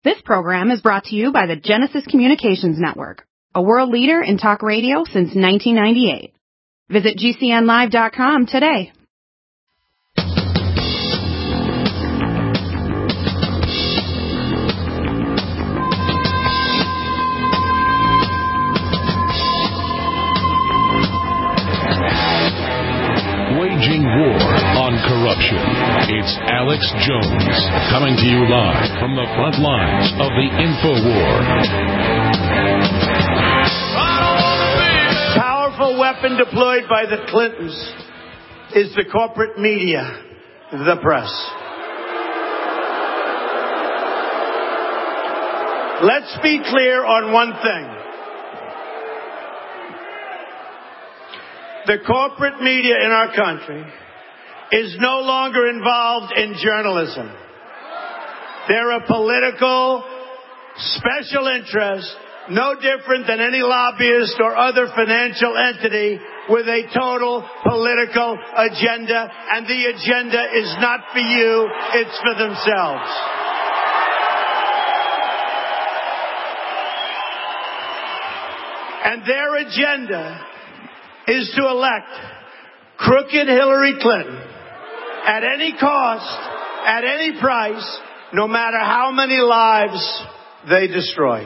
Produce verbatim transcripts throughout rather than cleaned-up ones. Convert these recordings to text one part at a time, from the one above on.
This program is brought to you by the Genesis Communications Network, a world leader in talk radio since nineteen ninety-eight. Visit G C N live dot com today. Waging war on corruption. It's Alex Jones coming to you live from the front lines of the InfoWar. Powerful weapon deployed by the Clintons is the corporate media, the press. Let's be clear on one thing. The corporate media in our country is no longer involved in journalism. They're a political special interest, no different than any lobbyist or other financial entity with a total political agenda, and the agenda is not for you, it's for themselves. And their agenda is to elect crooked Hillary Clinton at any cost, at any price, no matter how many lives they destroy.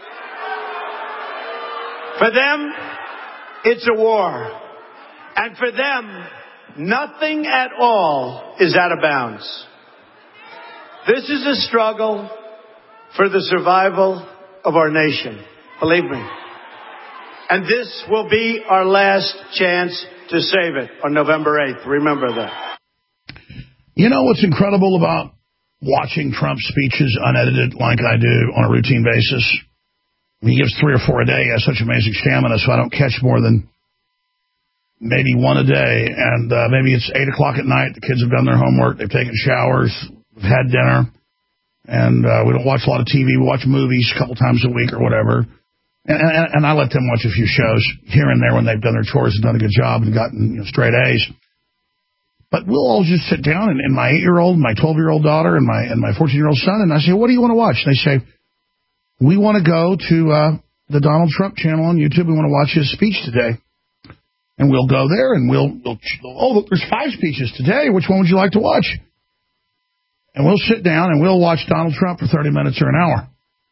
For them, it's a war. And for them, nothing at all is out of bounds. This is a struggle for the survival of our nation. Believe me. And this will be our last chance to save it on November eighth. Remember that. You know what's incredible about watching Trump's speeches unedited like I do on a routine basis? He gives three or four a day. He has such amazing stamina, so I don't catch more than maybe one a day. And uh, maybe it's eight o'clock at night. The kids have done their homework. They've taken showers. We've had dinner. And uh, we don't watch a lot of T V. We watch movies a couple times a week or whatever. And, and, and I let them watch a few shows here and there when they've done their chores and done a good job and gotten you know, straight A's. But we'll all just sit down, and, and my eight-year-old, my twelve-year-old daughter, and my and my fourteen-year-old son, and I say, what do you want to watch? And they say, we want to go to uh, the Donald Trump channel on YouTube. We want to watch his speech today. And we'll go there, and we'll, we'll oh, look, there's five speeches today. Which one would you like to watch? And we'll sit down, and we'll watch Donald Trump for thirty minutes or an hour.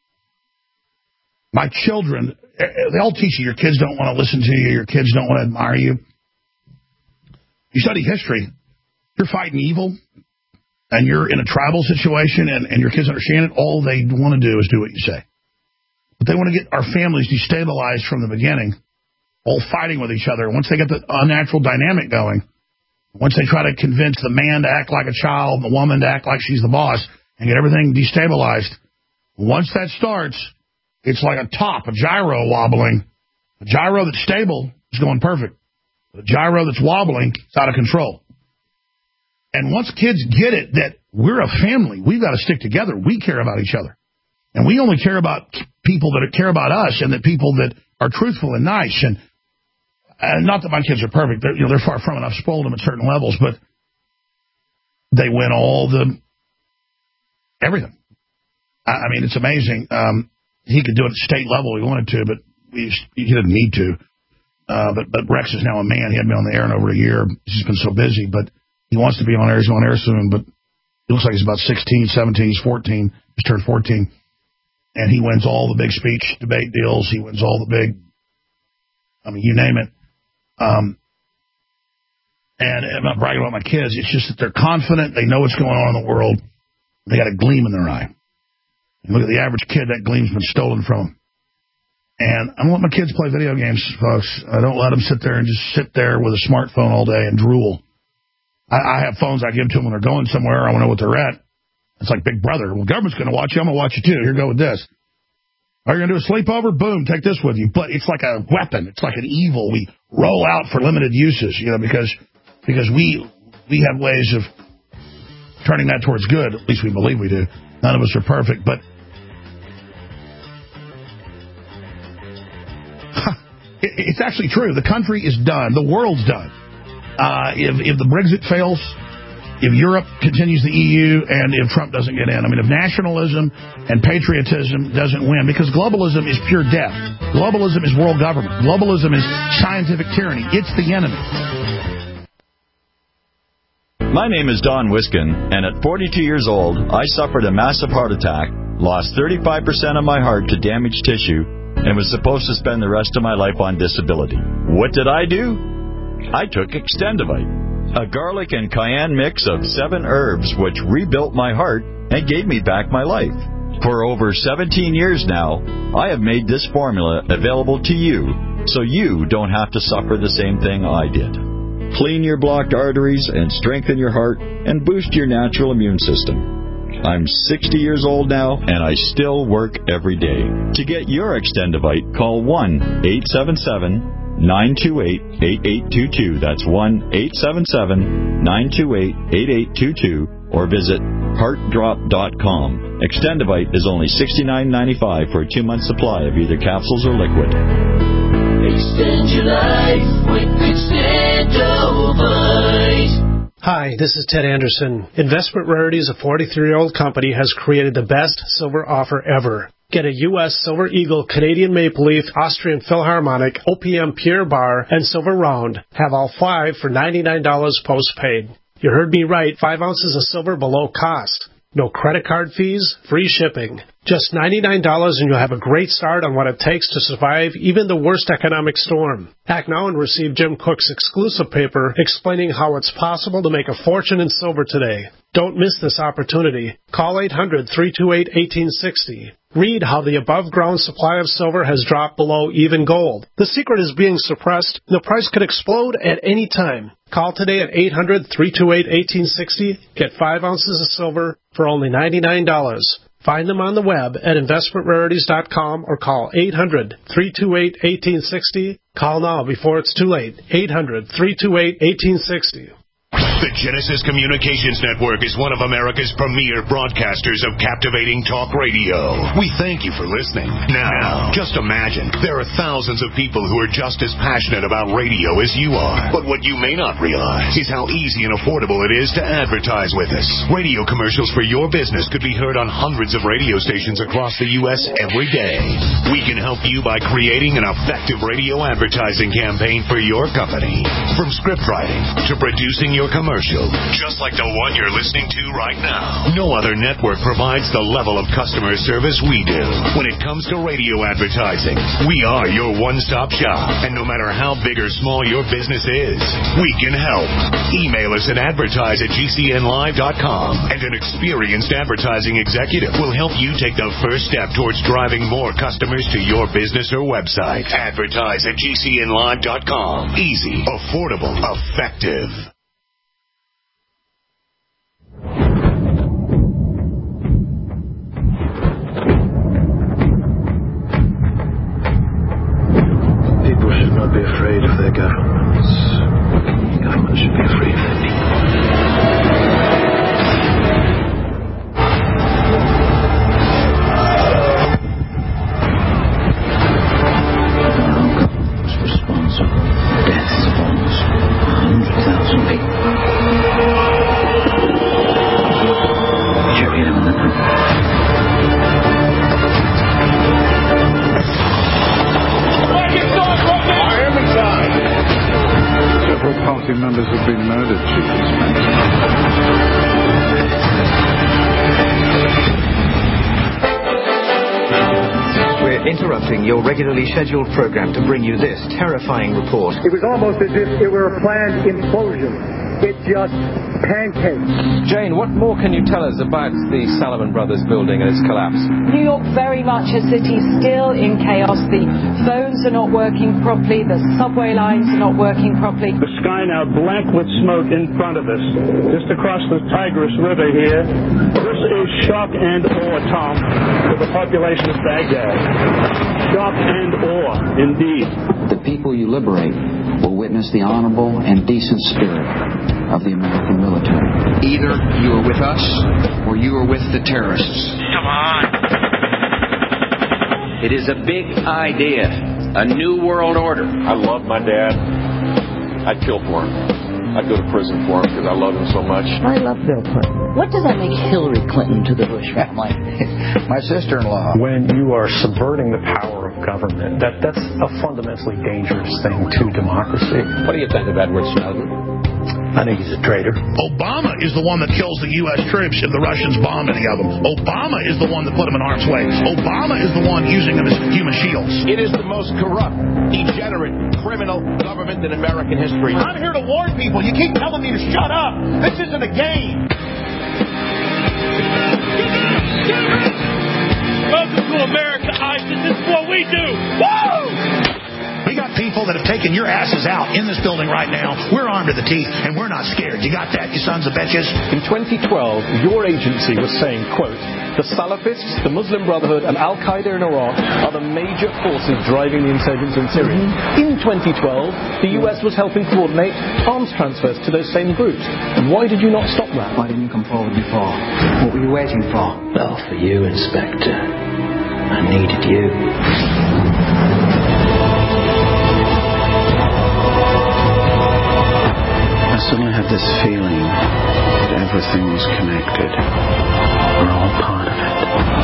My children, they all teach you, your kids don't want to listen to you, your kids don't want to admire you. You study history, you're fighting evil, and you're in a tribal situation, and, and your kids understand it, all they want to do is do what you say. But they want to get our families destabilized from the beginning, all fighting with each other. Once they get the unnatural dynamic going, once they try to convince the man to act like a child, and the woman to act like she's the boss, and get everything destabilized, once that starts, it's like a top, a gyro wobbling. A gyro that's stable is going perfect. A gyro that's wobbling is out of control. And once kids get it that we're a family, we've got to stick together. We care about each other. And we only care about people that care about us and the people that are truthful and nice. And, and not that my kids are perfect. They're, you know, they're far from it. I've spoiled them at certain levels, but they win all the everything. I, I mean, it's amazing. Um, He could do it at state level if he wanted to, but we, he didn't need to. Uh, but, but Rex is now a man. He hadn't been on the air in over a year. He's been so busy, but he wants to be on air. He's on air soon, but it looks like he's about sixteen, seventeen. He's fourteen. He's turned fourteen. And he wins all the big speech debate deals. He wins all the big, I mean, you name it. Um, and I'm not bragging about my kids. It's just that they're confident. They know what's going on in the world. They got a gleam in their eye. And look at the average kid, that gleam's been stolen from them. And I don't let my kids play video games, folks. I don't let them sit there and just sit there with a smartphone all day and drool. I, I have phones I give to them when they're going somewhere. I want to know what they're at. It's like Big Brother. Well, government's going to watch you. I'm going to watch you, too. Here, go with this. Are you going to do a sleepover? Boom, take this with you. But it's like a weapon. It's like an evil we roll out for limited uses, you know, because because we we have ways of turning that towards good. At least we believe we do. None of us are perfect, but it's actually true. The country is done. The world's done. Uh, if, if the Brexit fails, if Europe continues the E U and if Trump doesn't get in. I mean, if nationalism and patriotism doesn't win, because globalism is pure death. Globalism is world government. Globalism is scientific tyranny. It's the enemy. My name is Don Wiskin, and at forty-two years old, I suffered a massive heart attack, lost thirty-five percent of my heart to damaged tissue, and was supposed to spend the rest of my life on disability. What did I do? I took Extendivite, a garlic and cayenne mix of seven herbs which rebuilt my heart and gave me back my life. For over seventeen years now, I have made this formula available to you so you don't have to suffer the same thing I did. Clean your blocked arteries and strengthen your heart and boost your natural immune system. I'm sixty years old now, and I still work every day. To get your Extendivite, call one eight seven seven, nine two eight, eight eight two two. That's one eight seven seven, nine two eight, eight eight two two, or visit heart drop dot com. Extendivite is only sixty-nine ninety-five for a two-month supply of either capsules or liquid. Extend your life with Extendivite. Hi, this is Ted Anderson. Investment Rarities, a forty-three-year-old company, has created the best silver offer ever. Get a U S Silver Eagle, Canadian Maple Leaf, Austrian Philharmonic, O P M Pure Bar, and Silver Round. Have all five for ninety-nine dollars postpaid. You heard me right, five ounces of silver below cost. No credit card fees, free shipping. Just ninety-nine dollars and you'll have a great start on what it takes to survive even the worst economic storm. Act now and receive Jim Cook's exclusive paper explaining how it's possible to make a fortune in silver today. Don't miss this opportunity. Call eight hundred, three two eight, one eight six zero. Read how the above-ground supply of silver has dropped below even gold. The secret is being suppressed, and the price could explode at any time. Call today at eight hundred, three two eight, one eight six zero. Get five ounces of silver for only ninety-nine dollars. Find them on the web at investment rarities dot com or call eight hundred, three two eight, one eight six zero. Call now before it's too late. eight hundred, three two eight, one eight six zero. The Genesis Communications Network is one of America's premier broadcasters of captivating talk radio. We thank you for listening. Now, just imagine, there are thousands of people who are just as passionate about radio as you are. But what you may not realize is how easy and affordable it is to advertise with us. Radio commercials for your business could be heard on hundreds of radio stations across the U S every day. We can help you by creating an effective radio advertising campaign for your company. From script writing to producing your commercial. Commercial, just like the one you're listening to right now. No other network provides the level of customer service we do. When it comes to radio advertising, we are your one-stop shop. And no matter how big or small your business is, we can help. Email us at advertise at G C N live dot com, and an experienced advertising executive will help you take the first step towards driving more customers to your business or website. Advertise at G C N live dot com. Easy, affordable, effective. People should not be afraid of their governments. Governments should be afraid of their people. Morocco was responsible for the deaths of almost one hundred thousand people. Did you read them in the night? Several party members have been murdered, Chief Inspector. We're interrupting your regularly scheduled program to bring you this terrifying report. It was almost as if it were a planned implosion. It just pancaked. Jane, what more can you tell us about the Salomon Brothers building and its collapse? New York very much a city still in chaos. The phones are not working properly. The subway lines are not working properly. The sky now blank with smoke in front of us. Just across the Tigris River here. This is shock and awe, Tom, for the population of Baghdad. Shock and awe, indeed. The people you liberate will witness the honorable and decent spirit of the American military. Either you are with us or you are with the terrorists. Come on. It is a big idea, a new world order. I love my dad. I'd kill for him. I'd go to prison for him because I love him so much. I love Bill Clinton. What does that make Hillary Clinton to the Bush family? My sister-in-law. When you are subverting the power of government, that, that's a fundamentally dangerous thing to democracy. What do you think of Edward Snowden? I think he's a traitor. Obama is the one that kills the U S troops if the Russians bomb any of them. Obama is the one that put them in harm's way. Obama is the one using them as human shields. It is the most corrupt, degenerate, criminal government in American history. I'm here to warn people. You keep telling me to shut up. This isn't a game. Welcome to America, ISIS. This is what we do. Woo! We got people that have taken your asses out in this building right now. We're armed to the teeth, and we're not scared. You got that, you sons of bitches? In twenty twelve, your agency was saying, quote, the Salafists, the Muslim Brotherhood, and Al-Qaeda in Iraq are the major forces driving the insurgents in Syria. Mm-hmm. In twenty twelve, the U S was helping coordinate arms transfers to those same groups. Why did you not stop that? Why didn't you come forward before? What were you waiting for? Well, for you, Inspector. I needed you. I suddenly had this feeling that everything was connected. We're all part of it.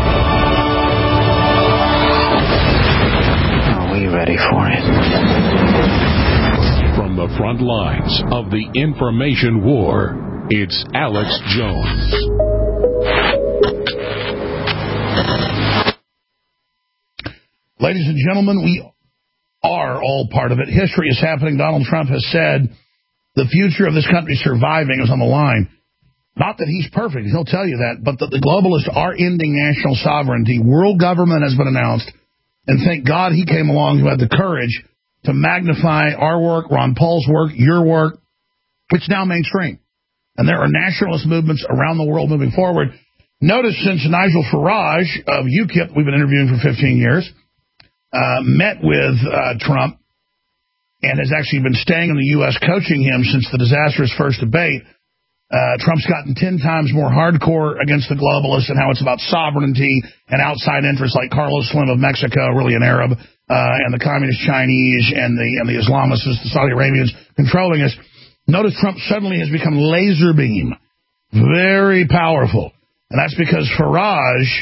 Are we ready for it? From the front lines of the information war, it's Alex Jones. Ladies and gentlemen, we are all part of it. History is happening. Donald Trump has said the future of this country surviving is on the line. Not that he's perfect, he'll tell you that, but that the globalists are ending national sovereignty. World government has been announced, and thank God he came along who had the courage to magnify our work, Ron Paul's work, your work. It's now mainstream. And there are nationalist movements around the world moving forward. Notice since Nigel Farage of UKIP, we've been interviewing for fifteen years, uh, met with uh, Trump, and has actually been staying in the U S coaching him since the disastrous first debate. Uh, Trump's gotten ten times more hardcore against the globalists and how it's about sovereignty and outside interests like Carlos Slim of Mexico, really an Arab, uh, and the communist Chinese and the and the Islamists, the Saudi Arabians controlling us. Notice Trump suddenly has become laser beam, very powerful. And that's because Farage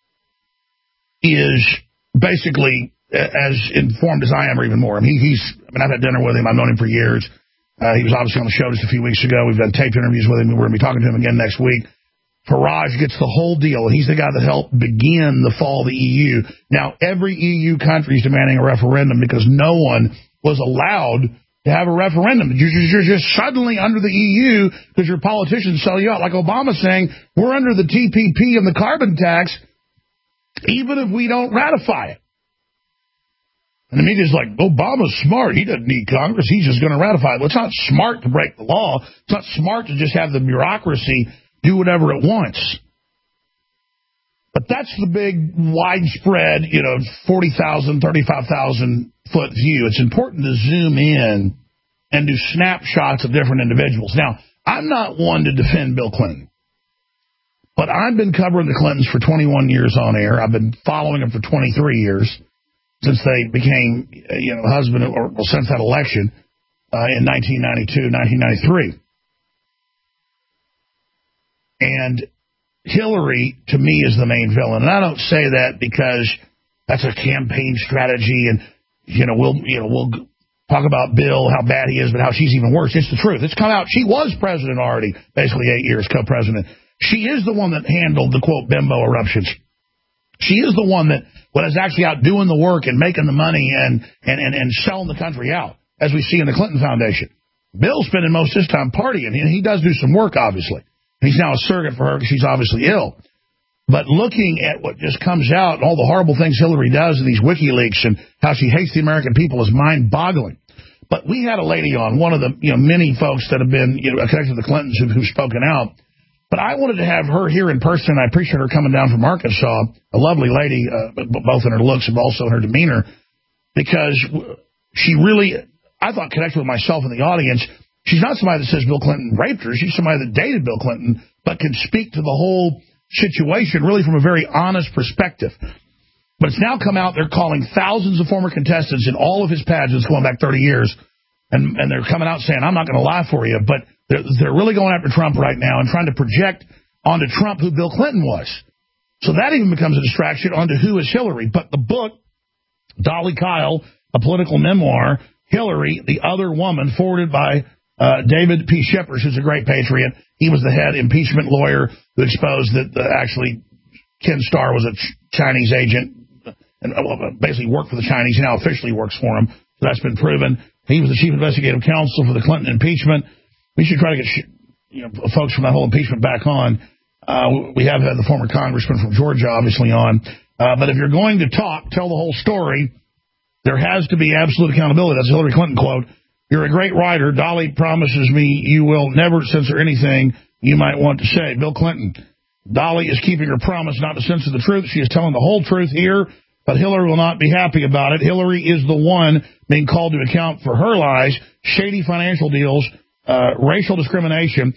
is basically as informed as I am, or even more. I mean, he's, I mean, I've had dinner with him. I've known him for years. Uh, he was obviously on the show just a few weeks ago. We've done taped interviews with him. We're going to be talking to him again next week. Farage gets the whole deal, and he's the guy that helped begin the fall of the E U. Now, every E U country is demanding a referendum because no one was allowed to have a referendum. You're, you're just suddenly under the E U because your politicians sell you out. Like Obama saying, we're under the T P P and the carbon tax, even if we don't ratify it. And the media's like, Obama's smart. He doesn't need Congress. He's just going to ratify it. Well, it's not smart to break the law. It's not smart to just have the bureaucracy do whatever it wants. But that's the big, widespread, you know, forty thousand, thirty-five thousand foot view. It's important to zoom in and do snapshots of different individuals. Now, I'm not one to defend Bill Clinton. But I've been covering the Clintons for twenty-one years on air. I've been following them for twenty-three years. Since they became, you know, husband, or well, since that election uh, in nineteen ninety-two, nineteen ninety-three. And Hillary, to me, is the main villain. And I don't say that because that's a campaign strategy and, you know, we'll, you know, we'll talk about Bill, how bad he is, but how she's even worse. It's the truth. It's come out. She was president already, basically eight years, co-president. She is the one that handled the, quote, bimbo eruptions. She is the one that was actually out doing the work and making the money and, and, and, and selling the country out, as we see in the Clinton Foundation. Bill's spending most of his time partying, and he does do some work, obviously. He's now a surrogate for her because she's obviously ill. But looking at what just comes out, all the horrible things Hillary does in these WikiLeaks and how she hates the American people is mind-boggling. But we had a lady on, one of the you know many folks that have been you know, connected to the Clintons who've, who've spoken out. But I wanted to have her here in person. I appreciate her coming down from Arkansas, a lovely lady, uh, both in her looks and also in her demeanor, because she really, I thought, connected with myself in the audience. She's not somebody that says Bill Clinton raped her. She's somebody that dated Bill Clinton, but can speak to the whole situation really from a very honest perspective. But it's now come out they're calling thousands of former contestants in all of his pageants going back thirty years and, and they're coming out saying, I'm not going to lie for you, but they're, they're really going after Trump right now and trying to project onto Trump who Bill Clinton was. So that even becomes a distraction onto who is Hillary. But the book, Dolly Kyle, a political memoir, Hillary, the other woman, forwarded by uh, David P. Shippers, who's a great patriot. He was the head impeachment lawyer who exposed that uh, actually Ken Starr was a ch- Chinese agent and uh, basically worked for the Chinese. He now officially works for them. So that's been proven. He was the chief investigative counsel for the Clinton impeachment. We should try to get sh- you know, folks from that whole impeachment back on. Uh, we have had the former congressman from Georgia, obviously, on. Uh, but if you're going to talk, tell the whole story, there has to be absolute accountability. That's a Hillary Clinton quote. You're a great writer. Dolly promises me you will never censor anything you might want to say. Bill Clinton. Dolly is keeping her promise not to censor the truth. She is telling the whole truth here, but Hillary will not be happy about it. Hillary is the one being called to account for her lies, shady financial deals, uh, racial discrimination.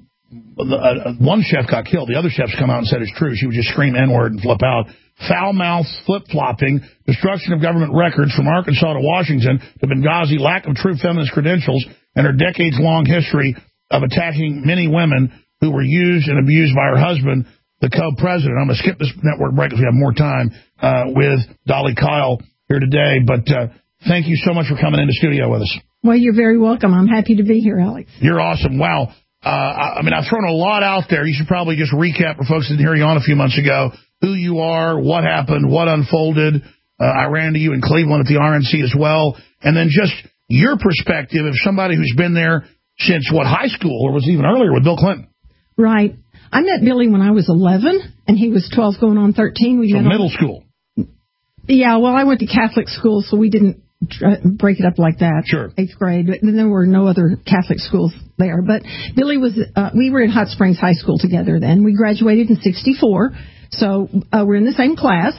Uh, one chef got killed. The other chefs come out and said it's true. She would just scream N-word and flip out. Foul-mouthed flip-flopping, destruction of government records from Arkansas to Washington to Benghazi, lack of true feminist credentials, and her decades-long history of attacking many women who were used and abused by her husband, the co-president. I'm going to skip this network break if we have more time uh, with Dolly Kyle here today. But uh, thank you so much for coming into studio with us. Well, you're very welcome. I'm happy to be here, Alex. You're awesome. Wow. Uh, I, I mean, I've thrown a lot out there. You should probably just recap for folks that didn't hear you on a few months ago, who you are, what happened, what unfolded. Uh, I ran into you in Cleveland at the R N C as well. And then just your perspective of somebody who's been there since, what, high school, or was even earlier with Bill Clinton. Right. I met Billy when I was eleven, and he was twelve going on thirteen. We so met middle on... school. Yeah, well, I went to Catholic school, so we didn't break it up like that. Sure. Eighth grade. But then there were no other Catholic schools there. But Billy was, uh, we were at Hot Springs High School together then. We graduated in sixty-four. So uh, we're in the same class.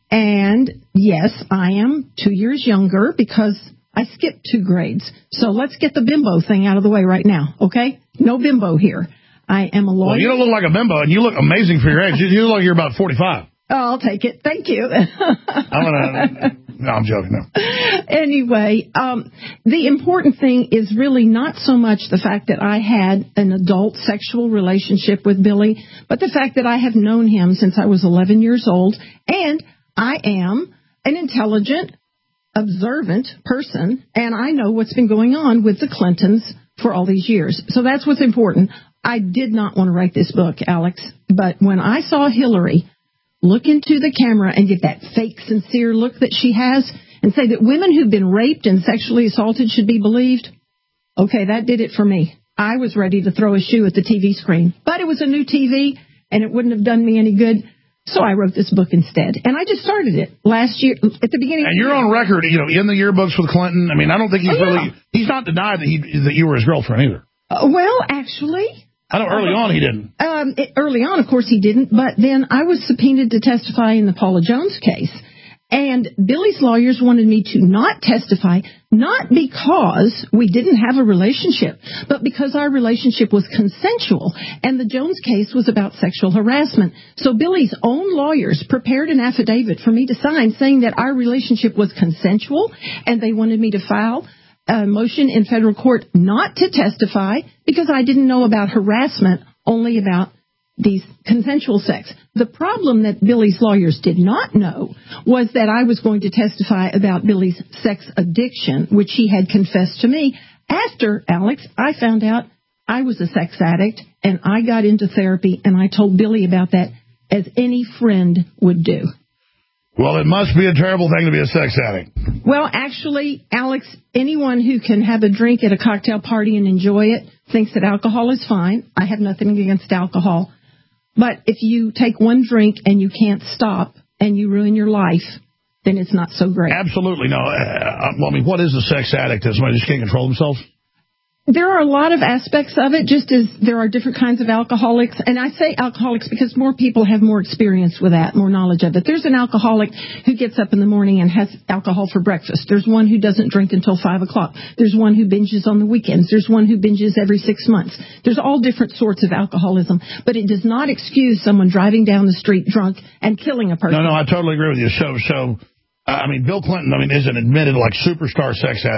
And yes, I am two years younger because I skipped two grades. So let's get the bimbo thing out of the way right now. Okay? No bimbo here. I am a lawyer. Well, you don't look like a bimbo, and you look amazing for your age. You look like you're about forty-five. Oh, I'll take it. Thank you. I'm gonna. No, I'm joking. No. Anyway, um, the important thing is really not so much the fact that I had an adult sexual relationship with Billy, but the fact that I have known him since I was eleven years old, and I am an intelligent, observant person, and I know what's been going on with the Clintons for all these years. So that's what's important. I did not want to write this book, Alex, but when I saw Hillary look into the camera and get that fake, sincere look that she has and say that women who've been raped and sexually assaulted should be believed, okay, that did it for me. I was ready to throw a shoe at the T V screen. But it was a new T V, and it wouldn't have done me any good, so I wrote this book instead. And I just started it last year, at the beginning. And you're on record, you know, in the yearbooks with Clinton. I mean, I don't think he's oh, yeah. really, he's not denied that, he, that you were his girlfriend either. Uh, well, actually... I know early on he didn't. Um, it, early on, of course, he didn't. But then I was subpoenaed to testify in the Paula Jones case. And Billy's lawyers wanted me to not testify, not because we didn't have a relationship, but because our relationship was consensual. And the Jones case was about sexual harassment. So Billy's own lawyers prepared an affidavit for me to sign saying that our relationship was consensual, and they wanted me to file a motion in federal court not to testify because I didn't know about harassment, only about these consensual sex. The problem that Billy's lawyers did not know was that I was going to testify about Billy's sex addiction, which he had confessed to me. After, Alex, I found out I was a sex addict, and I got into therapy, and I told Billy about that as any friend would do. Well, it must be a terrible thing to be a sex addict. Well, actually, Alex, anyone who can have a drink at a cocktail party and enjoy it thinks that alcohol is fine. I have nothing against alcohol. But if you take one drink and you can't stop and you ruin your life, then it's not so great. Absolutely. No. Uh, well, I mean, what is a sex addict? Is somebody just can't control themselves? There are a lot of aspects of it, just as there are different kinds of alcoholics. And I say alcoholics because more people have more experience with that, more knowledge of it. There's an alcoholic who gets up in the morning and has alcohol for breakfast. There's one who doesn't drink until five o'clock. There's one who binges on the weekends. There's one who binges every six months. There's all different sorts of alcoholism. But it does not excuse someone driving down the street drunk and killing a person. No, no, I totally agree with you. So, so uh, I mean, Bill Clinton, I mean, is an admitted, like, superstar sex addict.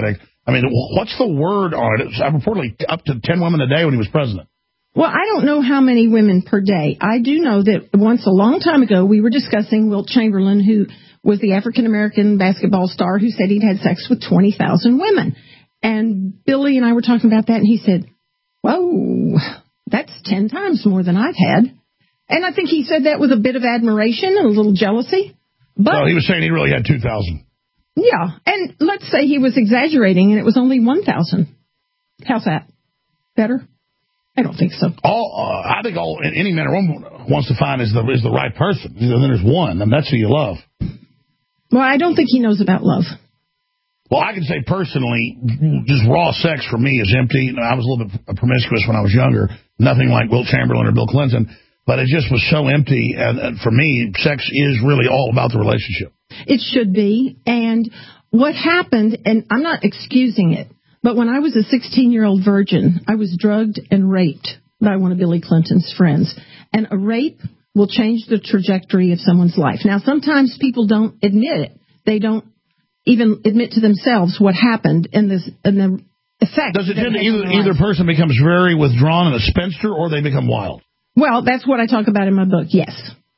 I mean, what's the word on it? It's reportedly up to ten women a day when he was president. Well, I don't know how many women per day. I do know that once a long time ago we were discussing Wilt Chamberlain, who was the African-American basketball star who said he'd had sex with twenty thousand women. And Billy and I were talking about that, and he said, whoa, that's ten times more than I've had. And I think he said that with a bit of admiration and a little jealousy. But well, he was saying he really had two thousand. Yeah, and let's say he was exaggerating and it was only one thousand. How's that? Better? I don't think so. All uh, I think all any man or woman wants to find is the is the right person. And then there's one, and that's who you love. Well, I don't think he knows about love. Well, I can say personally, just raw sex for me is empty. I was a little bit promiscuous when I was younger. Nothing like Wilt Chamberlain or Bill Clinton. But it just was so empty. And, and for me, sex is really all about the relationship. It should be. And what happened, and I'm not excusing it, but when I was a sixteen-year-old virgin, I was drugged and raped by one of Billy Clinton's friends. And a rape will change the trajectory of someone's life. Now, sometimes people don't admit it. They don't even admit to themselves what happened in this in the effect. Does it tend to either, either person becomes very withdrawn and a spinster, or they become wild? Well, that's what I talk about in my book, yes.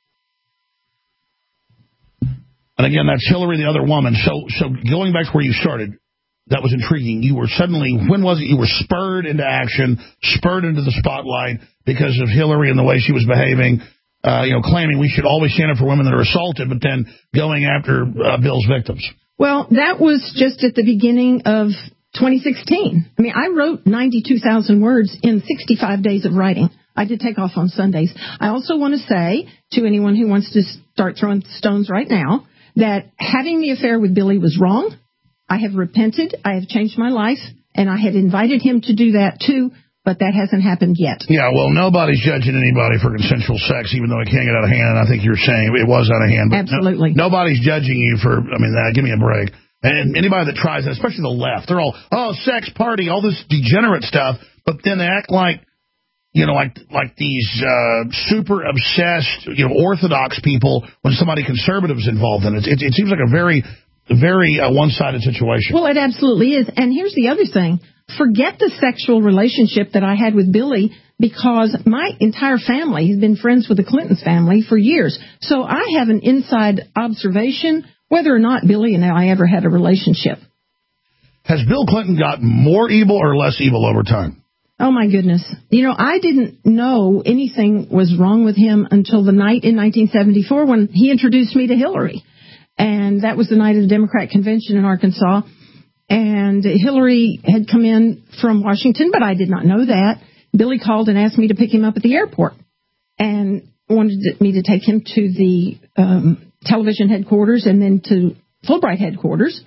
And again, that's Hillary, the other woman. So, so going back to where you started, that was intriguing. You were suddenly, when was it? You were spurred into action, spurred into the spotlight because of Hillary and the way she was behaving, uh, you know, claiming we should always stand up for women that are assaulted, but then going after uh, Bill's victims. Well, that was just at the beginning of twenty sixteen. I mean, I wrote ninety-two thousand words in sixty-five days of writing. I did take off on Sundays. I also want to say to anyone who wants to start throwing stones right now that having the affair with Billy was wrong. I have repented. I have changed my life, and I had invited him to do that too, but that hasn't happened yet. Yeah, well, nobody's judging anybody for consensual sex, even though it can't get out of hand. I think you're saying it was out of hand. But absolutely. No, nobody's judging you for, I mean, uh, give me a break. And anybody that tries that, especially the left, they're all, oh, sex, party, all this degenerate stuff, but then they act like, you know, like like these uh, super obsessed, you know, orthodox people when somebody conservative is involved in it. It, it seems like a very, very uh, one-sided situation. Well, it absolutely is. And here's the other thing. Forget the sexual relationship that I had with Billy, because my entire family has been friends with the Clinton's family for years. So I have an inside observation whether or not Billy and I ever had a relationship. Has Bill Clinton got more evil or less evil over time? Oh, my goodness. You know, I didn't know anything was wrong with him until the night in nineteen seventy-four when he introduced me to Hillary. And that was the night of the Democrat convention in Arkansas. And Hillary had come in from Washington, but I did not know that. Billy called and asked me to pick him up at the airport and wanted me to take him to the um, television headquarters and then to Fulbright headquarters.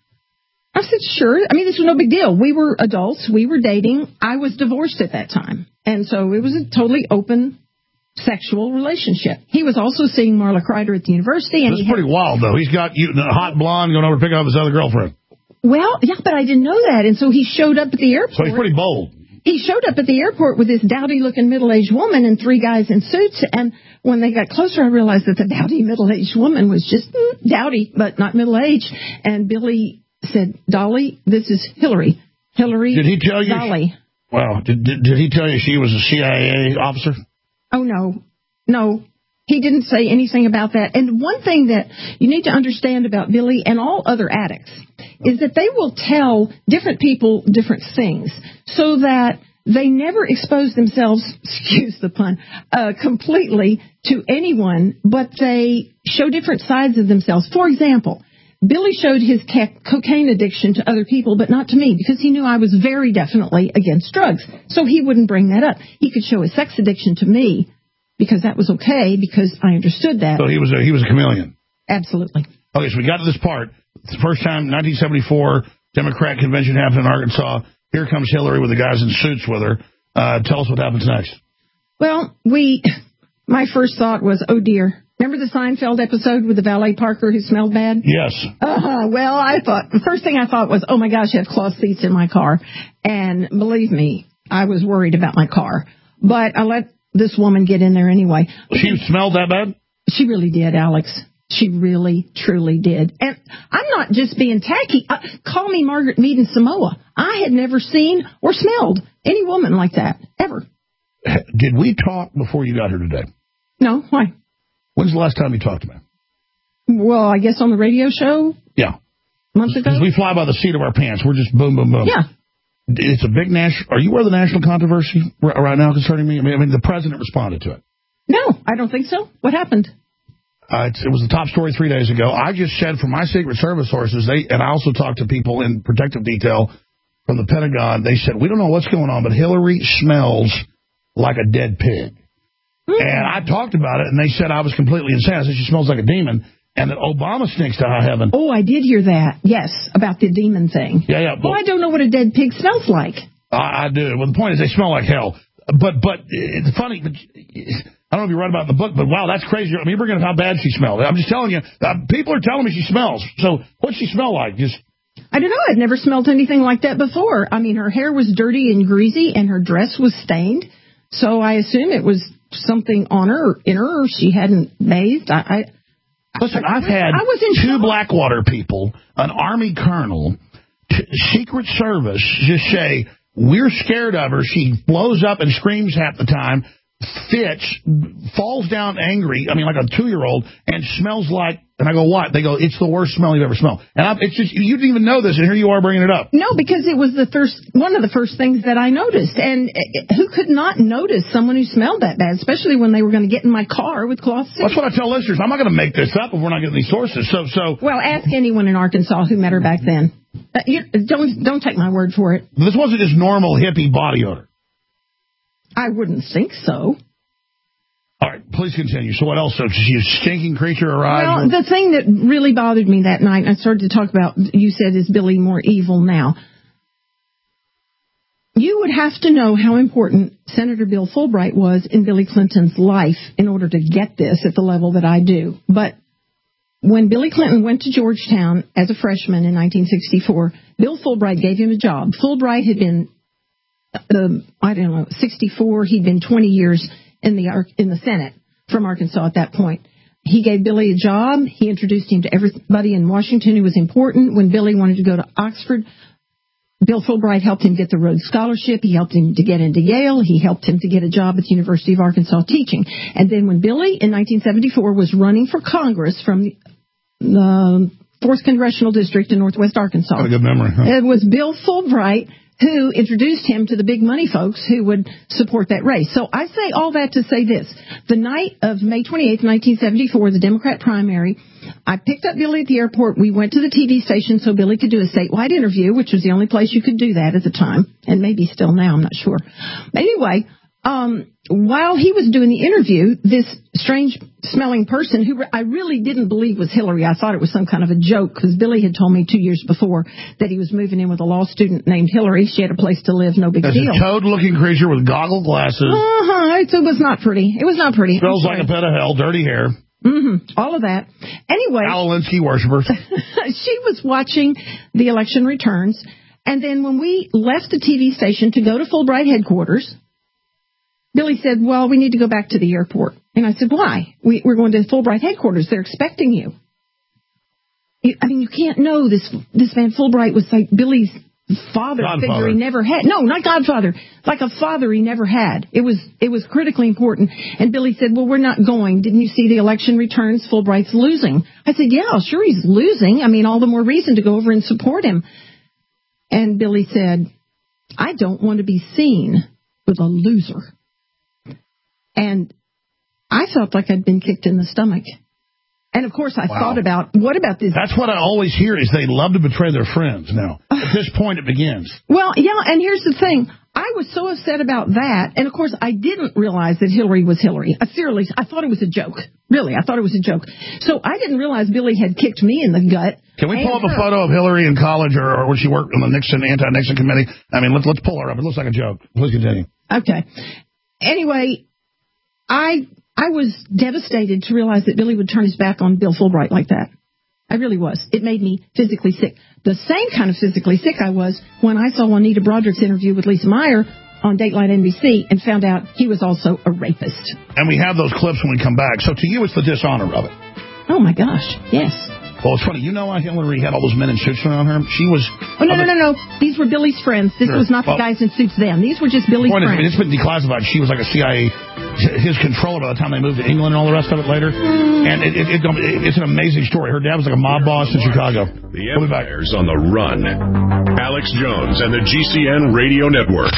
I said, sure. I mean, this was no big deal. We were adults. We were dating. I was divorced at that time. And so it was a totally open sexual relationship. He was also seeing Marla Kreider at the university. And That's he pretty had, wild, though. He's got you, a hot blonde going over to pick up his other girlfriend. Well, yeah, but I didn't know that. And so he showed up at the airport. So he's pretty bold. He showed up at the airport with this dowdy-looking middle-aged woman and three guys in suits. And when they got closer, I realized that the dowdy middle-aged woman was just mm, dowdy, but not middle-aged. And Billy said, Dolly, this is Hillary. Hillary Did he tell you? Dolly. She, wow. Did, did, did he tell you she was a C I A officer? Oh, no. No. He didn't say anything about that. And one thing that you need to understand about Billy and all other addicts is that they will tell different people different things so that they never expose themselves, excuse the pun, uh, completely to anyone, but they show different sides of themselves. For example, Billy showed his ca- cocaine addiction to other people, but not to me, because he knew I was very definitely against drugs. So he wouldn't bring that up. He could show his sex addiction to me because that was okay, because I understood that. So he was a, he was a chameleon. Absolutely. Okay, so we got to this part. It's the first time, nineteen seventy-four, Democrat convention happened in Arkansas. Here comes Hillary with the guys in suits with her. Uh, tell us what happens next. Well, we, my first thought was, oh, dear. Remember the Seinfeld episode with the valet parker who smelled bad? Yes. Uh, well, I thought, the first thing I thought was, oh, my gosh, I have cloth seats in my car. And believe me, I was worried about my car. But I let this woman get in there anyway. She smelled that bad? She really did, Alex. She really, truly did. And I'm not just being tacky. Uh, call me Margaret Mead in Samoa. I had never seen or smelled any woman like that, ever. Did we talk before you got here today? No, why? When's the last time you talked to me? Well, I guess on the radio show? Yeah. Months ago? Because we fly by the seat of our pants. We're just boom, boom, boom. Yeah. It's a big national... Are you aware of the national controversy right now concerning me? I mean, I mean the president responded to it. No, I don't think so. What happened? Uh, it was the top story three days ago. I just said from my Secret Service sources, they and I also talked to people in protective detail from the Pentagon. They said, we don't know what's going on, but Hillary smells like a dead pig. Mm-hmm. And I talked about it, and they said I was completely insane. I said she smells like a demon, and that Obama stinks to high heaven. Oh, I did hear that. Yes, about the demon thing. Yeah, yeah. But, well, I don't know what a dead pig smells like. I, I do. Well, the point is they smell like hell. But but it's funny. But I don't know if you read about it in the book, but wow, that's crazy. I mean, you're bringing up how bad she smelled. I'm just telling you, uh, people are telling me she smells. So what's she smell like? Just I don't know. I'd never smelled anything like that before. I mean, her hair was dirty and greasy, and her dress was stained. So I assume it was something on her, in her, or she hadn't bathed. I, I Listen, I've had I was in two trouble. Blackwater people, an Army colonel, t- Secret Service, just say, we're scared of her. She blows up and screams half the time, fits, falls down angry, I mean, like a two-year-old, and smells like, and I go, what? They go, it's the worst smell you've ever smelled. And I, it's just, you didn't even know this, and here you are bringing it up. No, because it was the first, one of the first things that I noticed. And who could not notice someone who smelled that bad, especially when they were going to get in my car with cloth cigarettes? That's what I tell listeners. I'm not going to make this up if we're not getting these sources. So, so. Well, ask anyone in Arkansas who met her back then. Uh, you, don't don't take my word for it. This wasn't just normal hippie body odor. I wouldn't think so. All right, please continue. So what else? So she a stinking creature arrived? Well, the thing that really bothered me that night, and I started to talk about, you said, is Billy more evil now? You would have to know how important Senator Bill Fulbright was in Billy Clinton's life in order to get this at the level that I do. But when Billy Clinton went to Georgetown as a freshman in nineteen sixty-four, Bill Fulbright gave him a job. Fulbright had been, uh, I don't know, sixty-four. He'd been twenty years in the in the Senate from Arkansas at that point. He gave Billy a job. He introduced him to everybody in Washington who was important. When Billy wanted to go to Oxford, Bill Fulbright helped him get the Rhodes Scholarship. He helped him to get into Yale. He helped him to get a job at the University of Arkansas teaching. And then when Billy, in nineteen seventy-four, was running for Congress from the fourth Congressional District in Northwest Arkansas. Got a good memory, huh? It was Bill Fulbright who introduced him to the big money folks who would support that race. So I say all that to say this. The night of May twenty-eighth, nineteen seventy-four, the Democrat primary, I picked up Billy at the airport. We went to the T V station so Billy could do a statewide interview, which was the only place you could do that at the time, and maybe still now, I'm not sure. But anyway, um, while he was doing the interview, this strange-smelling person, who I really didn't believe was Hillary, I thought it was some kind of a joke, because Billy had told me two years before that he was moving in with a law student named Hillary. She had a place to live, no big That's deal. a toad-looking creature with goggle glasses. Uh-huh. It was not pretty. It was not pretty. Smells like a pit of hell, dirty hair. Mm-hmm. All of that. Anyway. Al Alinsky worshippers. She was watching the election returns, and then when we left the T V station to go to Fulbright headquarters, Billy said, well, we need to go back to the airport. And I said, why? We, we're going to Fulbright headquarters. They're expecting you. you. I mean, you can't know this this man Fulbright was like Billy's father Godfather. figure he never had. No, not godfather. Like a father he never had. It was it was critically important. And Billy said, well, we're not going. Didn't you see the election returns? Fulbright's losing. I said, yeah, sure he's losing. I mean, all the more reason to go over and support him. And Billy said, I don't want to be seen with a loser. And I felt like I'd been kicked in the stomach. And, of course, I wow. thought about, what about this? That's what I always hear, is they love to betray their friends now. At this point, it begins. Well, yeah, and here's the thing. I was so upset about that. And, of course, I didn't realize that Hillary was Hillary. I seriously, I thought it was a joke. Really, I thought it was a joke. So I didn't realize Billy had kicked me in the gut. Can we pull up her. a photo of Hillary in college or, or when she worked on the Nixon, anti-Nixon committee? I mean, let's, let's pull her up. It looks like a joke. Please continue. Okay. Anyway, I I was devastated to realize that Billy would turn his back on Bill Fulbright like that. I really was. It made me physically sick. The same kind of physically sick I was when I saw Juanita Broderick's interview with Lisa Meyer on Dateline N B C and found out he was also a rapist. And we have those clips when we come back. So to you, it's the dishonor of it. Oh, my gosh, yes. Well, it's funny. You know why Hillary had all those men in suits around her? She was... Oh, no, no, no, no. These were Billy's friends. This Sure. was not Well, the guys in suits then. These were just Billy's point friends. is, it's been declassified. She was like a C I A, his controller by the time they moved to England and all the rest of it later. And it, it, it, it's an amazing story. Her dad was like a mob boss in Chicago. The Empire's on the run. Alex Jones and the G C N Radio Network.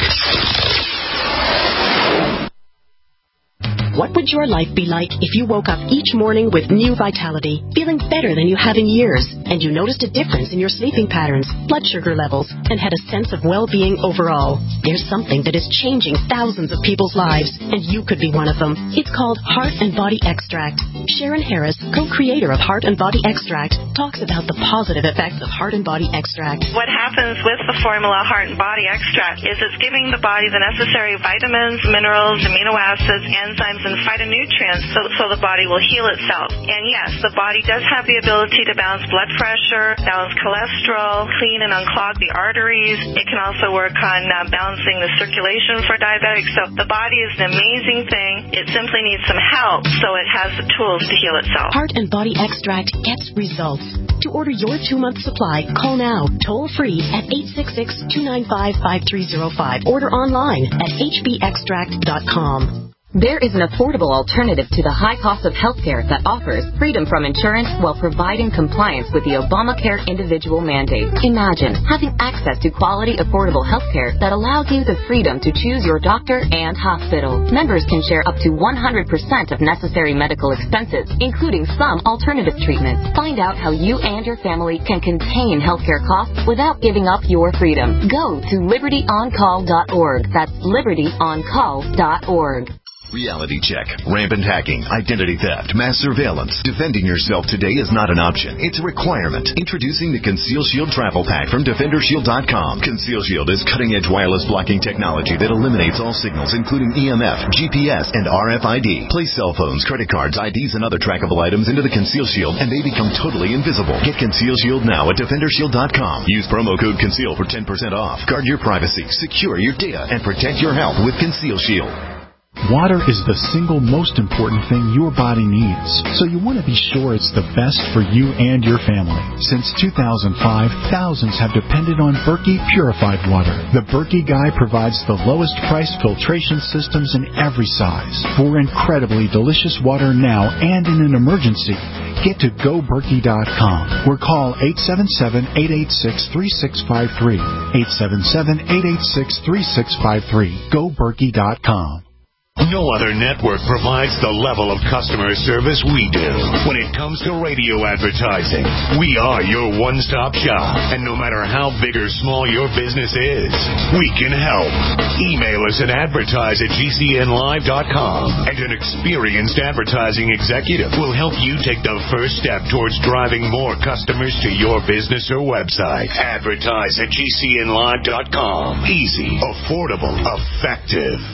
What would your life be like if you woke up each morning with new vitality, feeling better than you have in years, and you noticed a difference in your sleeping patterns, blood sugar levels, and had a sense of well-being overall? There's something that is changing thousands of people's lives, and you could be one of them. It's called Heart and Body Extract. Sharon Harris, co-creator of Heart and Body Extract, talks about the positive effects of Heart and Body Extract. What happens with the formula Heart and Body Extract is it's giving the body the necessary vitamins, minerals, amino acids, enzymes, and phytonutrients so, so the body will heal itself. And yes, the body does have the ability to balance blood pressure, balance cholesterol, clean and unclog the arteries. It can also work on uh, balancing the circulation for diabetics. So the body is an amazing thing. It simply needs some help so it has the tools to heal itself. Heart and Body Extract gets results. To order your two-month supply, call now, toll-free at eight six six, two nine five, five three zero five. Order online at h b extract dot com. There is an affordable alternative to the high cost of healthcare that offers freedom from insurance while providing compliance with the Obamacare individual mandate. Imagine having access to quality, affordable healthcare that allows you the freedom to choose your doctor and hospital. Members can share up to one hundred percent of necessary medical expenses, including some alternative treatments. Find out how you and your family can contain healthcare costs without giving up your freedom. Go to liberty on call dot org. That's liberty on call dot org. Reality check, rampant hacking, identity theft, mass surveillance. Defending yourself today is not an option. It's a requirement. Introducing the Conceal Shield Travel Pack from Defender Shield dot com. Conceal Shield is cutting-edge wireless blocking technology that eliminates all signals, including E M F, G P S, and R F I D. Place cell phones, credit cards, I Ds, and other trackable items into the Conceal Shield, and they become totally invisible. Get Conceal Shield now at Defender Shield dot com. Use promo code CONCEAL for ten percent off. Guard your privacy, secure your data, and protect your health with Conceal Shield. Water is the single most important thing your body needs, so you want to be sure it's the best for you and your family. Since two thousand five, thousands have depended on Berkey purified water. The Berkey Guy provides the lowest price filtration systems in every size. For incredibly delicious water now and in an emergency, get to go berkey dot com or call eight seven seven, eight eight six, three six five three. eight seven seven, eight eight six, three six five three. go berkey dot com. No other network provides the level of customer service we do. When it comes to radio advertising, we are your one-stop shop. And no matter how big or small your business is, we can help. Email us at advertise at G C N live dot com, and an experienced advertising executive will help you take the first step towards driving more customers to your business or website. Advertise at G C N live dot com. Easy, affordable, effective.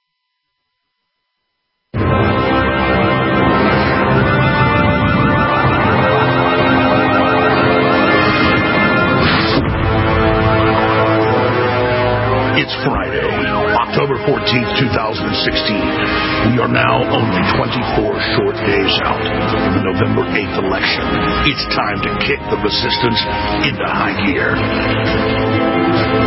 It's Friday, October fourteenth, twenty sixteen. We are now only twenty-four short days out from the November eighth election. It's time to kick the resistance into high gear.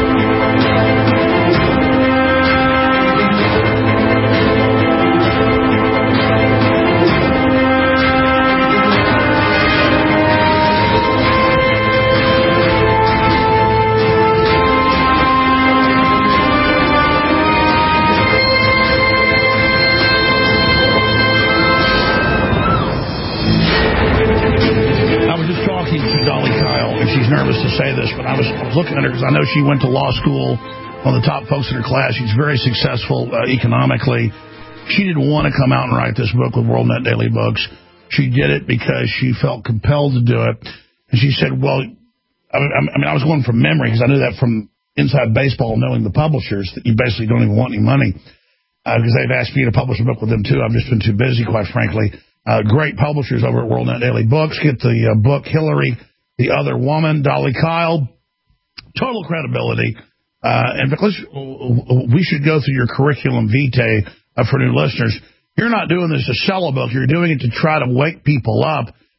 She's nervous to say this, but I was, I was looking at her because I know she went to law school, one of the top folks in her class. She's very successful uh, economically. She didn't want to come out and write this book with WorldNet Daily Books. She did it because she felt compelled to do it. And she said, well, I mean, I was going from memory because I knew that from inside baseball, knowing the publishers, that you basically don't even want any money because uh, they've asked me to publish a book with them, too. I've just been too busy, quite frankly. Uh, great publishers over at WorldNet Daily Books. Get the uh, book, Hillary, The Other Woman, Dolly Kyle, total credibility. Uh, and let's, we should go through your curriculum vitae uh, for new listeners. You're not doing this to sell a book. You're doing it to try to wake people up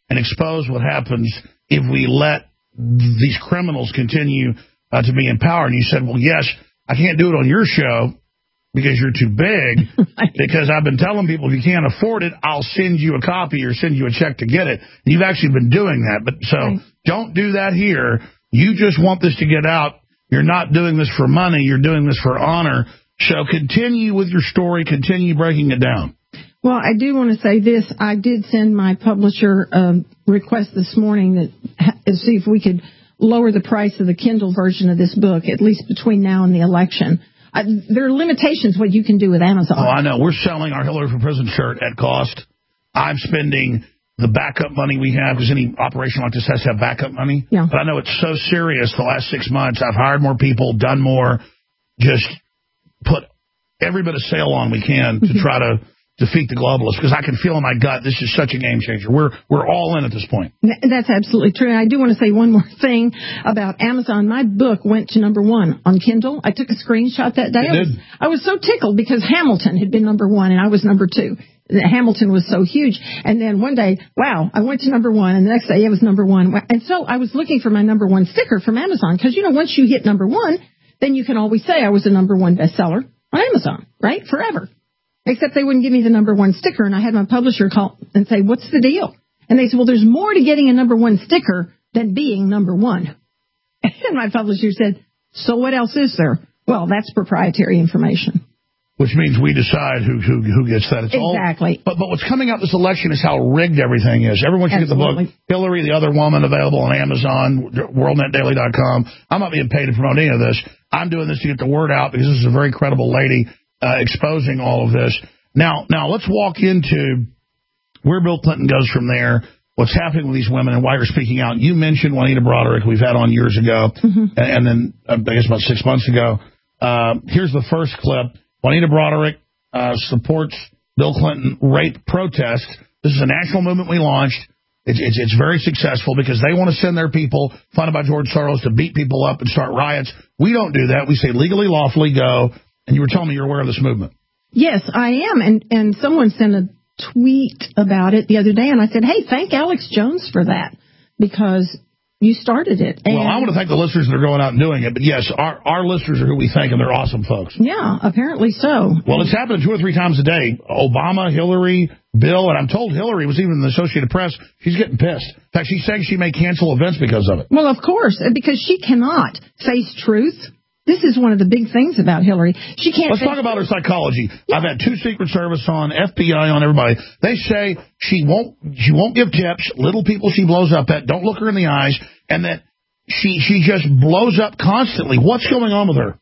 and expose what happens if we let these criminals continue uh, to be in power. And you said, well, yes, I can't do it on your show because you're too big, right. Because I've been telling people if you can't afford it, I'll send you a copy or send you a check to get it. And you've actually been doing that. But so right. Don't do that here. You just want this to get out. You're not doing this for money. You're doing this for honor. So continue with your story. Continue breaking it down. Well, I do want to say this. I did send my publisher a request this morning that to see if we could lower the price of the Kindle version of this book, at least between now and the election. I, there are limitations what you can do with Amazon. Oh, I know. We're selling our Hillary for Prison shirt at cost. I'm spending the backup money we have, because any operation like this has to have backup money. Yeah. But I know it's so serious the last six months. I've hired more people, done more, just put every bit of sale on we can to try to defeat the globalists, because I can feel in my gut this is such a game changer. We're we're all in at this point. That's absolutely true. And I do want to say one more thing about Amazon. My book went to number one on Kindle. I took a screenshot that day. It I was, did. I was so tickled because Hamilton had been number one and I was number two. Hamilton was so huge. And then one day, wow, I went to number one, and the next day it was number one. And so I was looking for my number one sticker from Amazon, because, you know, once you hit number one, then you can always say I was a number one bestseller on Amazon, right? Forever. Except they wouldn't give me the number one sticker, and I had my publisher call and say, what's the deal? And they said, well, there's more to getting a number one sticker than being number one. And my publisher said, so what else is there? Well, that's proprietary information. Which means we decide who who, who gets that. It's exactly. All, but, but what's coming out this election is how rigged everything is. Everyone should Absolutely. Get the book, Hillary, the Other Woman, available on Amazon, world net daily dot com. I'm not being paid to promote any of this. I'm doing this to get the word out, because this is a very credible lady uh, exposing all of this. Now, now let's walk into where Bill Clinton goes from there, what's happening with these women and why you're speaking out. You mentioned Juanita Broaddrick, we've had on years ago, mm-hmm. and, and then uh, I guess about six months ago. Uh, here's the first clip. Juanita Broaddrick uh, supports Bill Clinton rape protest. This is a national movement we launched. It's, it's, it's very successful because they want to send their people, funded by George Soros, to beat people up and start riots. We don't do that. We say legally, lawfully, go. And you were telling me you're aware of this movement. Yes, I am. And, and someone sent a tweet about it the other day, and I said, hey, thank Alex Jones for that, because you started it. And well, I want to thank the listeners that are going out and doing it. But, yes, our, our listeners are who we thank, and they're awesome folks. Yeah, apparently so. Well, it's happening two or three times a day. Obama, Hillary, Bill, and I'm told Hillary was even in the Associated Press. She's getting pissed. In fact, she's saying she may cancel events because of it. Well, of course, because she cannot face truth. This is one of the big things about Hillary. She can't. Let's talk about her psychology. Yeah. I've had two Secret Service on, F B I on, everybody. They say she won't she won't give tips. Little people she blows up at, don't look her in the eyes, and that she she just blows up constantly. What's going on with her?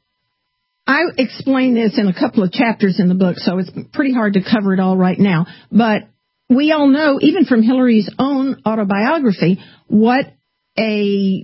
I explain this in a couple of chapters in the book, so it's pretty hard to cover it all right now. But we all know, even from Hillary's own autobiography, what a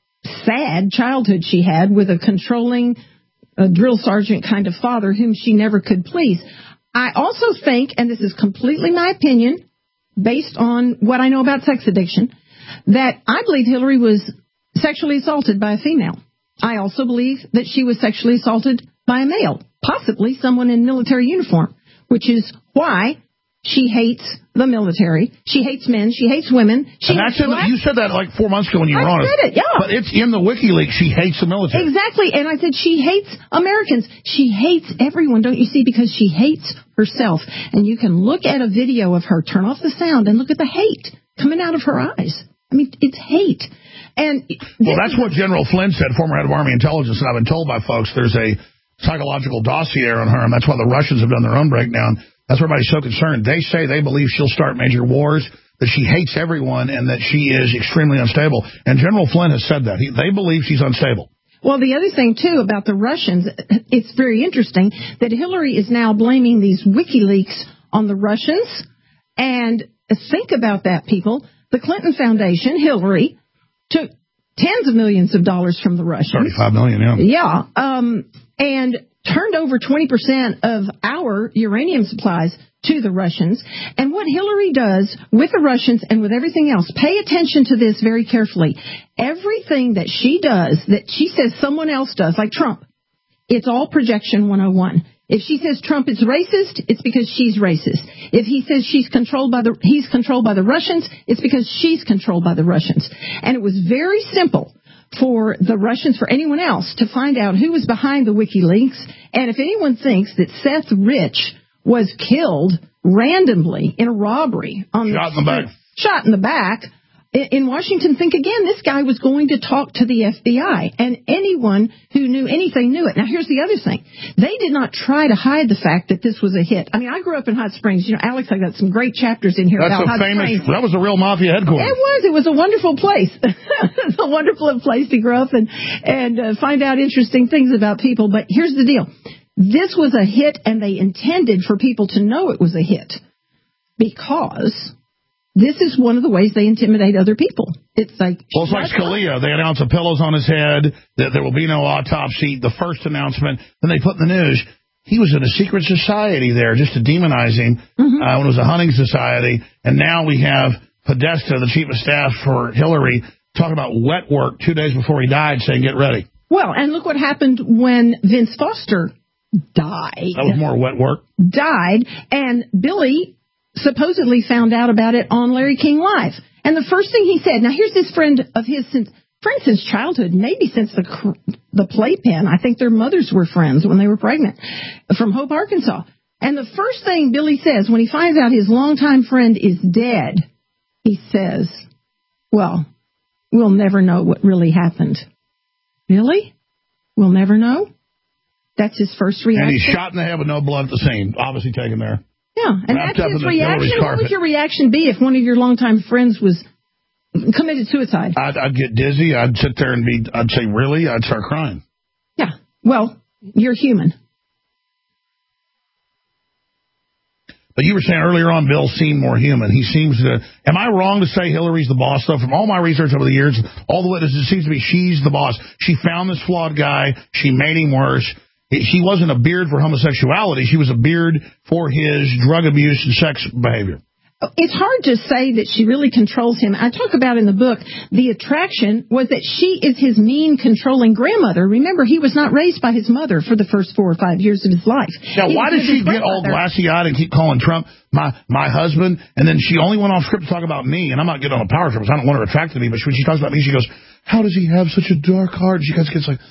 sad childhood she had with a controlling a drill sergeant kind of father whom she never could please. I also think, and this is completely my opinion, based on what I know about sex addiction, that I believe Hillary was sexually assaulted by a female. I also believe that she was sexually assaulted by a male, possibly someone in military uniform, which is why she hates the military. She hates men. She hates women. She and that's in the, you said that like four months ago when you were on it. I said it, yeah. But it's in the WikiLeaks. She hates the military. Exactly. And I said she hates Americans. She hates everyone, don't you see? Because she hates herself. And you can look at a video of her, turn off the sound, and look at the hate coming out of her eyes. I mean, it's hate. And well, that's what General Flynn said, former head of Army Intelligence. And I've been told by folks there's a psychological dossier on her, and that's why the Russians have done their own breakdown. That's why everybody's so concerned. They say they believe she'll start major wars, that she hates everyone, and that she is extremely unstable. And General Flynn has said that. He, they believe she's unstable. Well, the other thing, too, about the Russians, it's very interesting that Hillary is now blaming these WikiLeaks on the Russians. And think about that, people. The Clinton Foundation, Hillary, took tens of millions of dollars from the Russians. thirty-five million dollars, yeah. Yeah. Um, and turned over twenty percent of our uranium supplies to the Russians. And what Hillary does with the Russians and with everything else, pay attention to this very carefully. Everything that she does, that she says someone else does, like Trump, it's all projection one oh one. If she says Trump is racist, it's because she's racist. If he says she's controlled by the, he's controlled by the Russians, it's because she's controlled by the Russians. And it was very simple for the Russians, for anyone else, to find out who was behind the WikiLeaks. And if anyone thinks that Seth Rich was killed randomly in a robbery on shot in the back, shot in the back in Washington, think again, this guy was going to talk to the F B I, and anyone who knew anything knew it. Now, here's the other thing. They did not try to hide the fact that this was a hit. I mean, I grew up in Hot Springs. You know, Alex, I got some great chapters in here That's about a Hot famous, Springs. That was a real mafia headquarters. It was. It was a wonderful place. It's a wonderful place to grow up and, and uh, find out interesting things about people. But here's the deal. This was a hit, and they intended for people to know it was a hit because this is one of the ways they intimidate other people. It's like... Well, it's like Scalia. They announce the pillows on his head, that there will be no autopsy, the first announcement. Then they put in the news, he was in a secret society there just to demonize him mm-hmm. uh, when it was a hunting society. And now we have Podesta, the chief of staff for Hillary, talking about wet work two days before he died, saying, get ready. Well, and look what happened when Vince Foster died. That was more wet work. Died, and Billy supposedly found out about it on Larry King Live. And the first thing he said, now here's this friend of his since, friend since childhood, maybe since the the playpen. I think their mothers were friends when they were pregnant, from Hope, Arkansas. And the first thing Billy says when he finds out his longtime friend is dead, he says, well, we'll never know what really happened. Really? We'll never know? That's his first reaction. And he's shot in the head with no blood at the scene, obviously taken there. Yeah, and that's his reaction. What would your reaction be if one of your longtime friends was committed suicide? I'd, I'd get dizzy. I'd sit there and be, I'd say, really? I'd start crying. Yeah, well, you're human. But you were saying earlier on, Bill seemed more human. He seems to, am I wrong to say Hillary's the boss, though? From all my research over the years, all the witnesses, it seems to be she's the boss. She found this flawed guy. She made him worse. She wasn't a beard for homosexuality. She was a beard for his drug abuse and sex behavior. It's hard to say that she really controls him. I talk about in the book, the attraction was that she is his mean, controlling grandmother. Remember, he was not raised by his mother for the first four or five years of his life. Now, he why did she get all glassy-eyed and keep calling Trump my my husband? And then she only went off script to talk about me. And I'm not getting on a power trip because I don't want her attracted to me. But when she talks about me, she goes, how does he have such a dark heart? She gets like...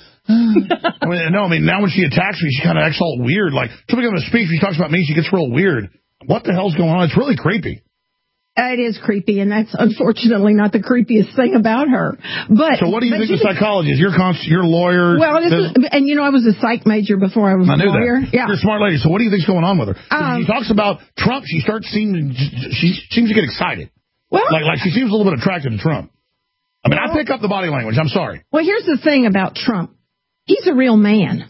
I mean, no, I mean, now when she attacks me, she kind of acts all weird. Like, somebody gives a speech, she talks about me, she gets real weird. What the hell's going on? It's really creepy. It is creepy, and that's unfortunately not the creepiest thing about her. But so, what do you think the psychology is? You're const- you're a lawyer. Well, this is, and you know, I was a psych major before I was I a lawyer. That. Yeah, you're a smart lady. So, what do you think's going on with her? Um, she talks about Trump. She starts seeming. She seems to get excited. Well, like like she seems a little bit attracted to Trump. I mean, well, I pick up the body language. I'm sorry. Well, here's the thing about Trump. He's a real man.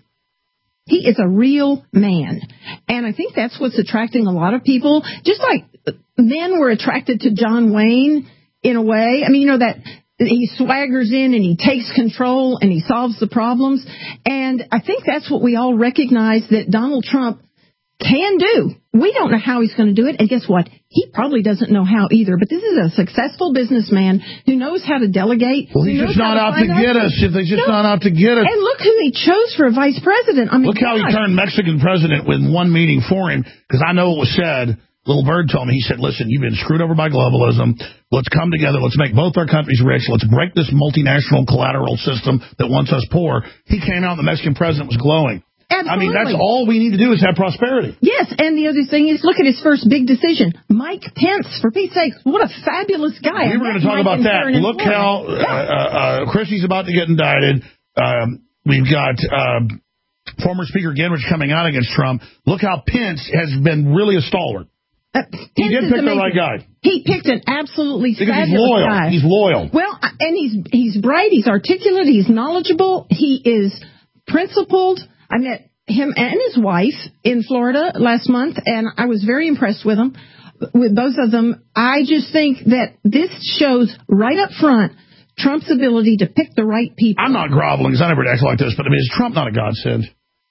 He is a real man. And I think that's what's attracting a lot of people. Just like men were attracted to John Wayne in a way. I mean, you know, that he swaggers in and he takes control and he solves the problems. And I think that's what we all recognize that Donald Trump can do. We don't know how he's going to do it. And guess what? He probably doesn't know how either. But this is a successful businessman who knows how to delegate. Well, he's just not out to get us. If he's just not out to get us. And look who he chose for a vice president. I mean, look how he turned Mexican president with one meeting for him. Because I know it was said, Little Bird told me, he said, listen, you've been screwed over by globalism. Let's come together. Let's make both our countries rich. Let's break this multinational collateral system that wants us poor. He came out and the Mexican president was glowing. Absolutely. I mean, that's all we need to do is have prosperity. Yes, and the other thing is, look at his first big decision. Mike Pence, for Pete's sake, what a fabulous guy. We were going to talk about that. Look how uh, uh, Christie's about to get indicted. Um, we've got uh, former Speaker Gingrich coming out against Trump. Look how Pence has been really a stalwart. Uh, he did pick amazing. the right guy. He picked an absolutely because fabulous he's loyal. guy. He's loyal. Well, and he's he's bright. He's articulate. He's knowledgeable. He is principled. I met him and his wife in Florida last month, and I was very impressed with them, with both of them. I just think that this shows right up front Trump's ability to pick the right people. I'm not groveling because I never act like this, but I mean, is Trump not a godsend?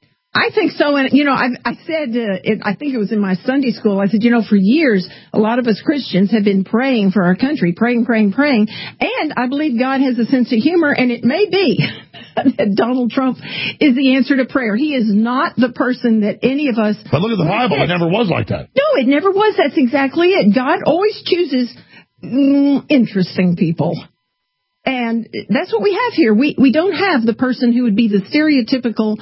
I think so. And, you know, I, I said, uh, it, I think it was in my Sunday school, I said, you know, for years, a lot of us Christians have been praying for our country, praying, praying, praying. And I believe God has a sense of humor, and it may be that Donald Trump is the answer to prayer. He is not the person that any of us... But look at the Bible. It never was like that. No, it never was. That's exactly it. God always chooses mm, interesting people. And that's what we have here. We we don't have the person who would be the stereotypical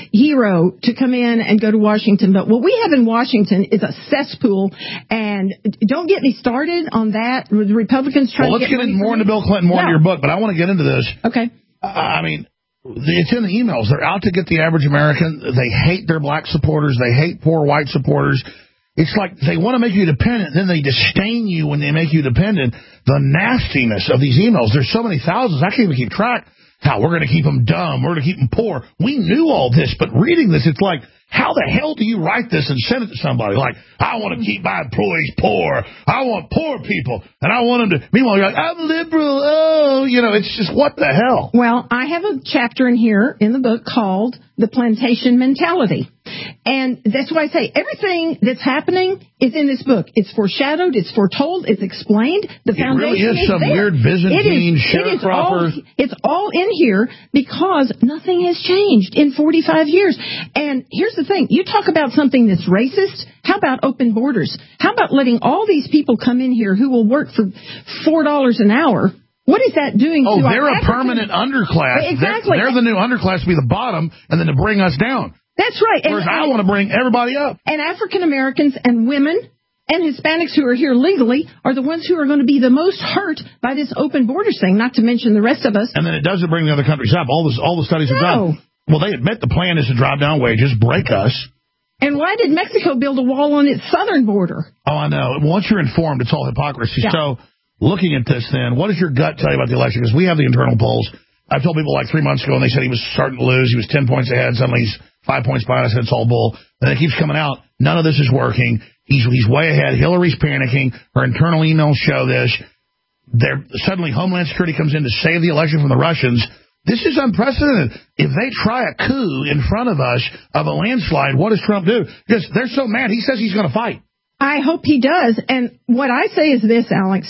hero to come in and go to Washington. But what we have in Washington is a cesspool. And don't get me started on that. The Republicans trying well, let's to get... Let's get in more into Bill Clinton, more no. into your book. But I want to get into this. Okay. Uh, I mean, it's in the emails. They're out to get the average American. They hate their black supporters. They hate poor white supporters. It's like they want to make you dependent, then they disdain you when they make you dependent. The nastiness of these emails. There's so many thousands, I can't even keep track. How we're going to keep them dumb, we're going to keep them poor. We knew all this, but reading this, it's like, how the hell do you write this and send it to somebody? Like, I want to keep my employees poor. I want poor people, and I want them to... Meanwhile, you're like, I'm liberal. Oh, you know, it's just, what the hell? Well, I have a chapter in here in the book called The Plantation Mentality. And that's why I say everything that's happening is in this book. It's foreshadowed, it's foretold, it's explained. The foundation it really is, is some there. weird Byzantine sharecropper. It it's all in here because nothing has changed in forty-five years. And here's the thing. You talk about something that's racist. How about open borders? How about letting all these people come in here who will work for four dollars an hour? What is that doing oh, to they're our a permanent underclass. Exactly. They're, they're the new underclass to be the bottom and then to bring us down. That's right. Whereas and, I want to bring everybody up. And African Americans and women and Hispanics who are here legally are the ones who are going to be the most hurt by this open borders thing, not to mention the rest of us. And then it doesn't bring the other countries up. All, this, all the studies no. are done. Well, they admit the plan is to drive down wages, break us. And why did Mexico build a wall on its southern border? Oh, I know. Once you're informed, it's all hypocrisy. Yeah. So looking at this then, what does your gut tell you about the election? Because we have the internal polls. I've told people like three months ago, and they said he was starting to lose. He was ten points ahead. Suddenly he's five points behind. I said it's all bull. And it keeps coming out. None of this is working. He's he's way ahead. Hillary's panicking. Her internal emails show this. They're, suddenly Homeland Security comes in to save the election from the Russians. This is unprecedented. If they try a coup in front of us of a landslide, what does Trump do? Because they're so mad. He says he's going to fight. I hope he does. And what I say is this, Alex.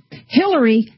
Hillary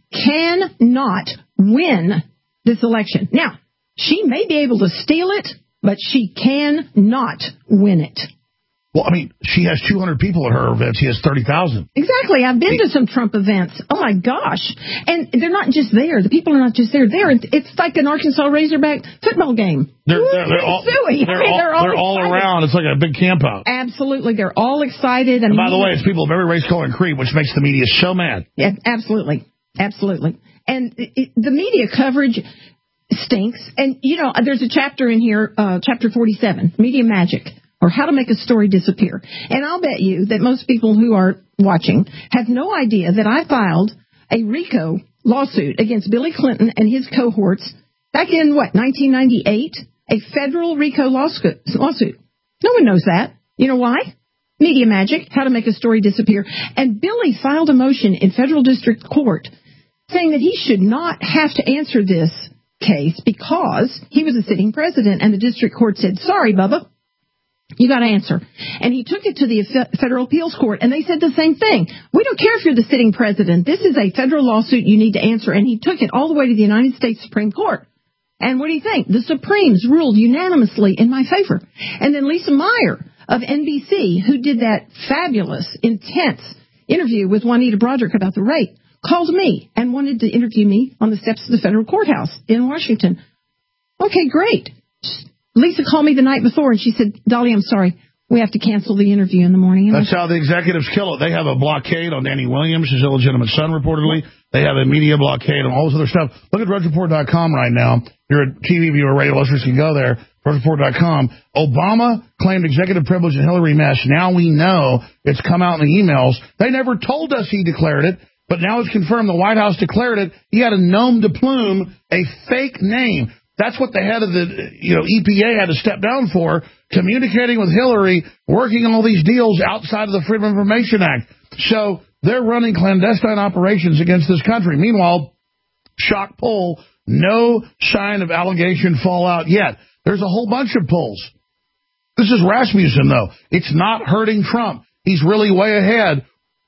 cannot win this election. Now, she may be able to steal it, but she cannot win it. Well, I mean, she has two hundred people at her events. He has thirty thousand. Exactly. I've been to some Trump events. Oh, my gosh. And they're not just there. The people are not just there. They're, it's like an Arkansas Razorback football game. They're, they're, they're all, they're, I mean, all, they're all, they're all around. It's like a big camp out. Absolutely. They're all excited. And, and by the way, it's people of every race, color, and creed, which makes the media so mad. Yeah, absolutely. Absolutely. And it, it, the media coverage stinks. And, you know, there's a chapter in here, uh, chapter forty-seven, Media Magic, or how to make a story disappear. And I'll bet you that most people who are watching have no idea that I filed a RICO lawsuit against Billy Clinton and his cohorts back in, what, nineteen ninety-eight? A federal RICO lawsuit. No one knows that. You know why? Media Magic, how to make a story disappear. And Billy filed a motion in federal district court saying that he should not have to answer this case because he was a sitting president. And the district court said, sorry, Bubba. You got to answer. And he took it to the federal appeals court, and they said the same thing. We don't care if you're the sitting president. This is a federal lawsuit you need to answer. And he took it all the way to the United States Supreme Court. And what do you think? The Supremes ruled unanimously in my favor. And then Lisa Meyer of N B C, who did that fabulous, intense interview with Juanita Broderick about the rape, called me and wanted to interview me on the steps of the federal courthouse in Washington. Okay, great. Lisa called me the night before, and she said, Dolly, I'm sorry. We have to cancel the interview in the morning. That's how the executives kill it. They have a blockade on Danny Williams, his illegitimate son, reportedly. They have a media blockade on all this other stuff. Look at Drudge Report dot com right now. You're a T V viewer, radio listeners can go there. Drudge Report dot com. Obama claimed executive privilege in Hillary mess. Now we know it's come out in the emails. They never told us he declared it, but now it's confirmed the White House declared it. He had a nom de plume, a fake name. That's what the head of the you know E P A had to step down for, communicating with Hillary, working on all these deals outside of the Freedom of Information Act. So they're running clandestine operations against this country. Meanwhile, shock poll, no sign of allegation fallout yet. There's a whole bunch of polls. This is Rasmussen, though. It's not hurting Trump. He's really way ahead.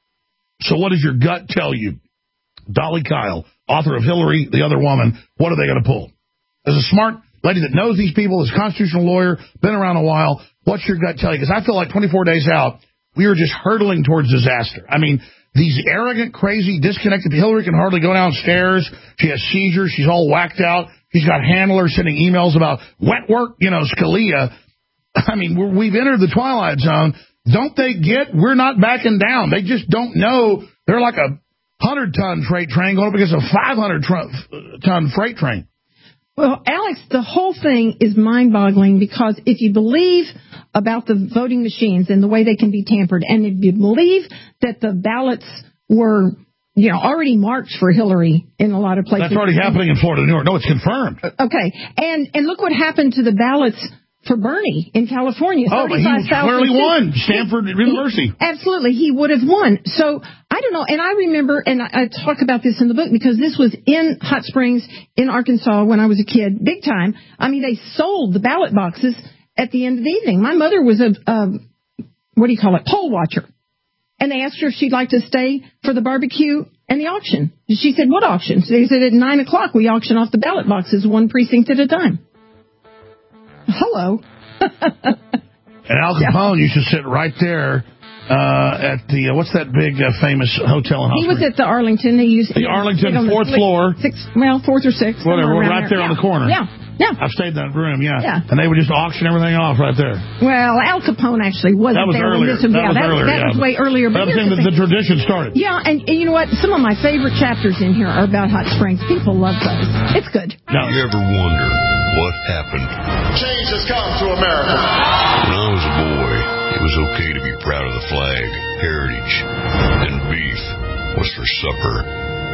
So what does your gut tell you? Dolly Kyle, author of Hillary, the Other Woman, what are they going to pull? As a smart lady that knows these people, is a constitutional lawyer, been around a while. What's your gut tell you? Because I feel like twenty-four days out, we are just hurtling towards disaster. I mean, these arrogant, crazy, disconnected. Hillary can hardly go downstairs. She has seizures. She's all whacked out. She's got handlers sending emails about wet work, you know, Scalia. I mean, we're, we've entered the twilight zone. Don't they get we're not backing down? They just don't know. They're like a one hundred ton freight train going up against a five hundred ton freight train. Well, Alex, the whole thing is mind-boggling because if you believe about the voting machines and the way they can be tampered, and if you believe that the ballots were, you know, already marked for Hillary in a lot of places. That's already happening in Florida, New York. No, it's confirmed. Okay. And and look what happened to the ballots for Bernie in California. Oh, but he clearly won. Stanford University. He, absolutely. He would have won. So, I don't know. And I remember, and I, I talk about this in the book because this was in Hot Springs in Arkansas when I was a kid, big time. I mean, they sold the ballot boxes at the end of the evening. My mother was a, a what do you call it, poll watcher. And they asked her if she'd like to stay for the barbecue and the auction. She said, what auction? So they said at nine o'clock we auction off the ballot boxes one precinct at a time. Hello. And Al Capone yeah. used to sit right there uh, at the, uh, what's that big uh, famous hotel in Hot He was at the Arlington. They used The Arlington, fourth the, floor. Six, well, fourth or sixth. Whatever, right there, there yeah. on the corner. Yeah, yeah. I've stayed in that room, yeah. yeah. And they would just auction everything off right there. Well, Al Capone actually wasn't that was there. Earlier. This was, that yeah, was that, earlier. That yeah. was way earlier. But but I'm saying the, the, the tradition started. Yeah, and, and you know what? Some of my favorite chapters in here are about Hot Springs. People love those. It's good. Now, you ever wonder what happened? Change has come to America. When I was a boy, it was okay to be proud of the flag, heritage, and beef was for supper.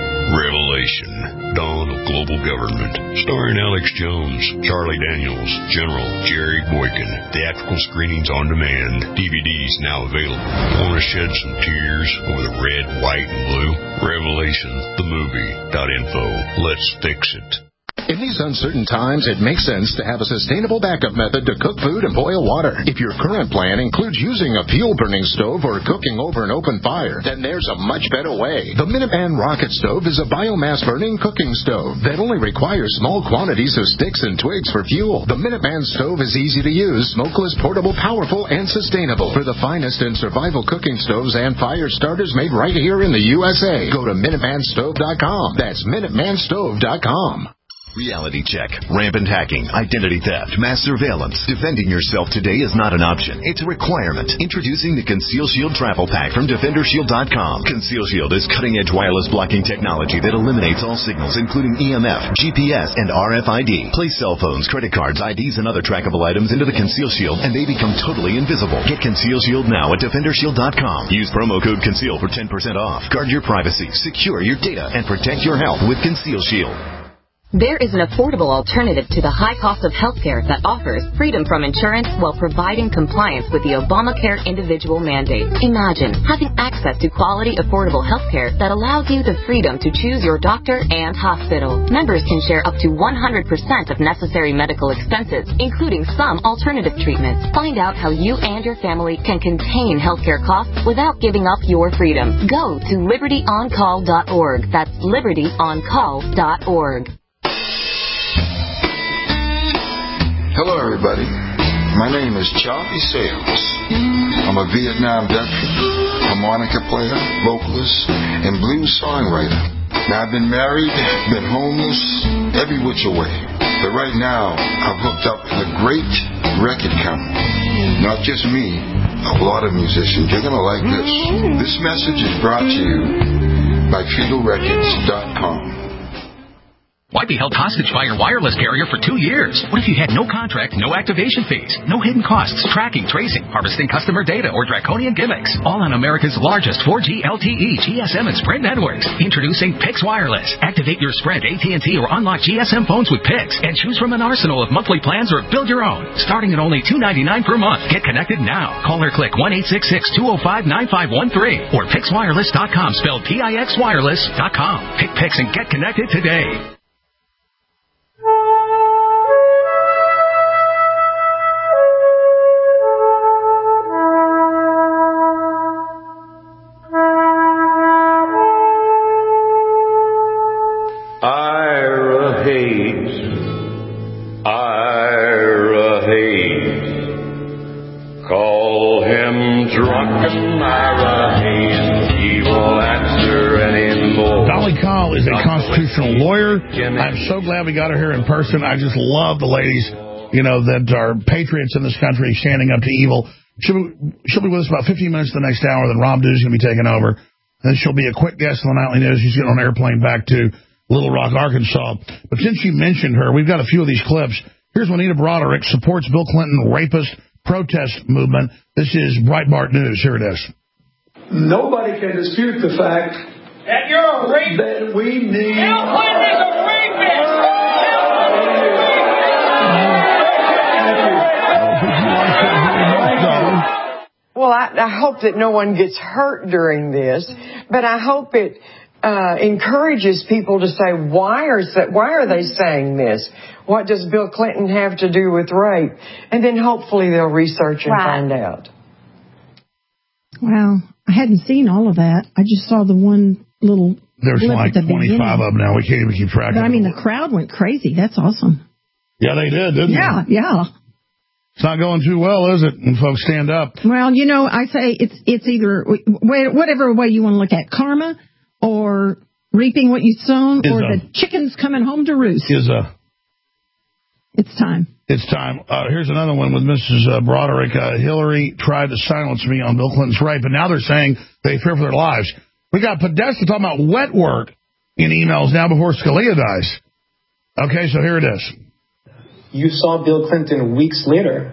Revelation, Dawn of Global Government, starring Alex Jones, Charlie Daniels, General Jerry Boykin. Theatrical screenings on demand. D V Ds now available. Want to shed some tears over the red, white, and blue? Revelation, the movie dot info. Let's fix it. In these uncertain times, it makes sense to have a sustainable backup method to cook food and boil water. If your current plan includes using a fuel-burning stove or cooking over an open fire, then there's a much better way. The Minuteman Rocket Stove is a biomass-burning cooking stove that only requires small quantities of sticks and twigs for fuel. The Minuteman Stove is easy to use, smokeless, portable, powerful, and sustainable. For the finest in survival cooking stoves and fire starters made right here in the U S A, go to Minuteman Stove dot com. That's Minuteman Stove dot com. Reality check, rampant hacking, identity theft, mass surveillance. Defending yourself today is not an option. It's a requirement. Introducing the Conceal Shield Travel Pack from Defender Shield dot com. Conceal Shield is cutting-edge wireless blocking technology that eliminates all signals, including E M F, G P S, and R F I D. Place cell phones, credit cards, I Ds, and other trackable items into the Conceal Shield, and they become totally invisible. Get Conceal Shield now at Defender Shield dot com. Use promo code CONCEAL for ten percent off. Guard your privacy, secure your data, and protect your health with Conceal Shield. There is an affordable alternative to the high cost of healthcare that offers freedom from insurance while providing compliance with the Obamacare individual mandate. Imagine having access to quality, affordable healthcare that allows you the freedom to choose your doctor and hospital. Members can share up to one hundred percent of necessary medical expenses, including some alternative treatments. Find out how you and your family can contain healthcare costs without giving up your freedom. Go to liberty on call dot org. That's liberty on call dot org. Hello, everybody. My name is Charlie Sales. I'm a Vietnam veteran, harmonica player, vocalist, and blues songwriter. Now, I've been married, been homeless, every which way. But right now, I've hooked up with a great record company. Not just me, a lot of musicians. You're going to like this. This message is brought to you by Fetal Records dot com. Why be held hostage by your wireless carrier for two years? What if you had no contract, no activation fees, no hidden costs, tracking, tracing, harvesting customer data, or draconian gimmicks? All on America's largest four G L T E, G S M, and Sprint networks. Introducing Pix Wireless. Activate your Sprint, A T and T, or unlock G S M phones with Pix and choose from an arsenal of monthly plans or build your own. Starting at only two dollars and ninety-nine cents per month. Get connected now. Call or click one eight six six, two oh five, nine five one three or Pix Wireless dot com, spelled P I X Wireless dot com. Pick Pix and get connected today. Ira Hayes Ira Hayes. Call him drunken Ira Hayes. He won't answer anymore. Dolly Call is a constitutional lawyer. I'm so glad we got her here in person. I just love the ladies, you know, that are patriots in this country standing up to evil. She'll be, she'll be with us about fifteen minutes the next hour. Then Rob Dew's going to be taking over. Then she'll be a quick guest on the Nightly News. She's getting on an airplane back to Little Rock, Arkansas. But since you mentioned her, we've got a few of these clips. Here's Juanita Broderick supports Bill Clinton rapist protest movement. This is Breitbart News. Here it is. Nobody can dispute the fact that you're a rapist. That we need. Bill Clinton is a rapist. Well, I, I hope that no one gets hurt during this, but I hope it uh, encourages people to say, why are why are they saying this? What does Bill Clinton have to do with rape? And then hopefully they'll research and right. find out. Wow. I hadn't seen all of that. I just saw the one little There's blip like at the twenty-five beginning. of them now. We can't even keep track but, of I mean, them. the crowd went crazy. That's awesome. Yeah, they did, didn't yeah, they? Yeah, yeah. It's not going too well, is it, when folks stand up? Well, you know, I say it's it's either, whatever way you want to look at, karma or reaping what you sown is or a, the chickens coming home to roost. Is a, it's time. It's time. Uh, here's another one with Missus Uh, Broderick. Uh, Hillary tried to silence me on Bill Clinton's rape, and now they're saying they fear for their lives. We got Podesta talking about wet work in emails now before Scalia dies. Okay, so here it is. You saw Bill Clinton weeks later.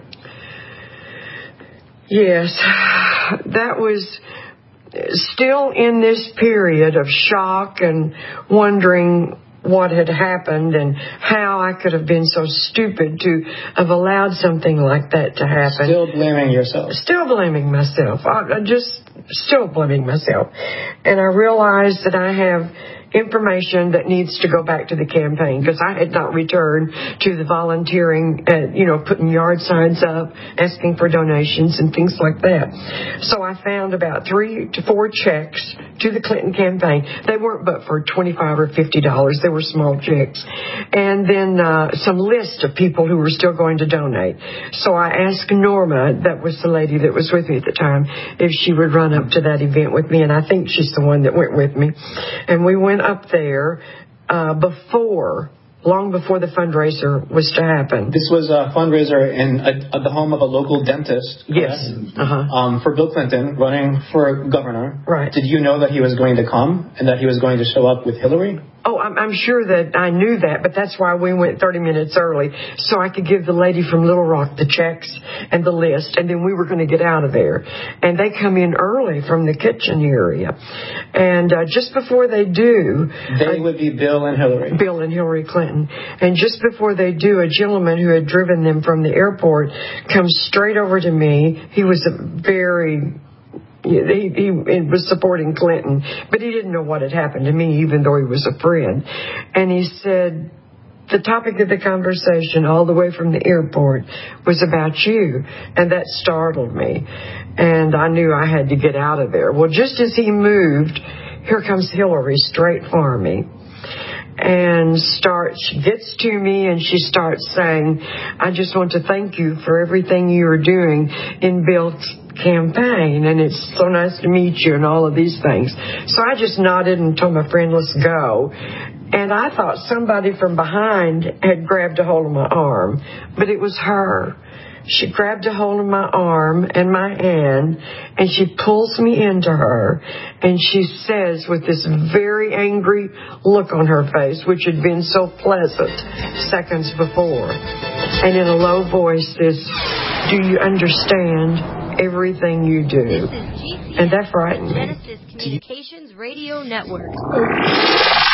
Yes, that was still in this period of shock and wondering what had happened and how I could have been so stupid to have allowed something like that to happen. Still blaming yourself. Still blaming myself. I, I just still blaming myself. And I realized that I have information that needs to go back to the campaign because I had not returned to the volunteering, uh, you know, putting yard signs up, asking for donations and things like that. So I found about three to four checks to the Clinton campaign. They weren't but for twenty-five or fifty dollars. They were small checks. And then uh, some list of people who were still going to donate. So I asked Norma, that was the lady that was with me at the time, if she would run up to that event with me. And I think she's the one that went with me. And we went up there uh, before, long before the fundraiser was to happen. This was a fundraiser in a, at the home of a local dentist. Yes. Uh-huh. Um, for Bill Clinton, running for governor. Right. Did you know that he was going to come and that he was going to show up with Hillary? Oh, I'm, I'm sure that I knew that, but that's why we went thirty minutes early, so I could give the lady from Little Rock the checks and the list, and then we were going to get out of there. And they come in early from the kitchen area. And uh, just before they do... They uh, would be Bill and Hillary. Bill and Hillary Clinton. And just before they do, a gentleman who had driven them from the airport comes straight over to me. He was a very... He, he was supporting Clinton, but he didn't know what had happened to me, even though he was a friend. And he said, the topic of the conversation all the way from the airport was about you. And that startled me. And I knew I had to get out of there. Well, just as he moved, here comes Hillary straight for me. And starts, she gets to me and she starts saying, I just want to thank you for everything you are doing in Bill's campaign, and it's so nice to meet you and all of these things. So I just nodded and told my friend, let's go. And I thought somebody from behind had grabbed a hold of my arm, but it was her. She grabbed a hold of my arm and my hand, and she pulls me into her, and she says with this very angry look on her face, which had been so pleasant seconds before, and in a low voice says, do you understand everything you do? And that frightened me. Genesis Communications Radio Network.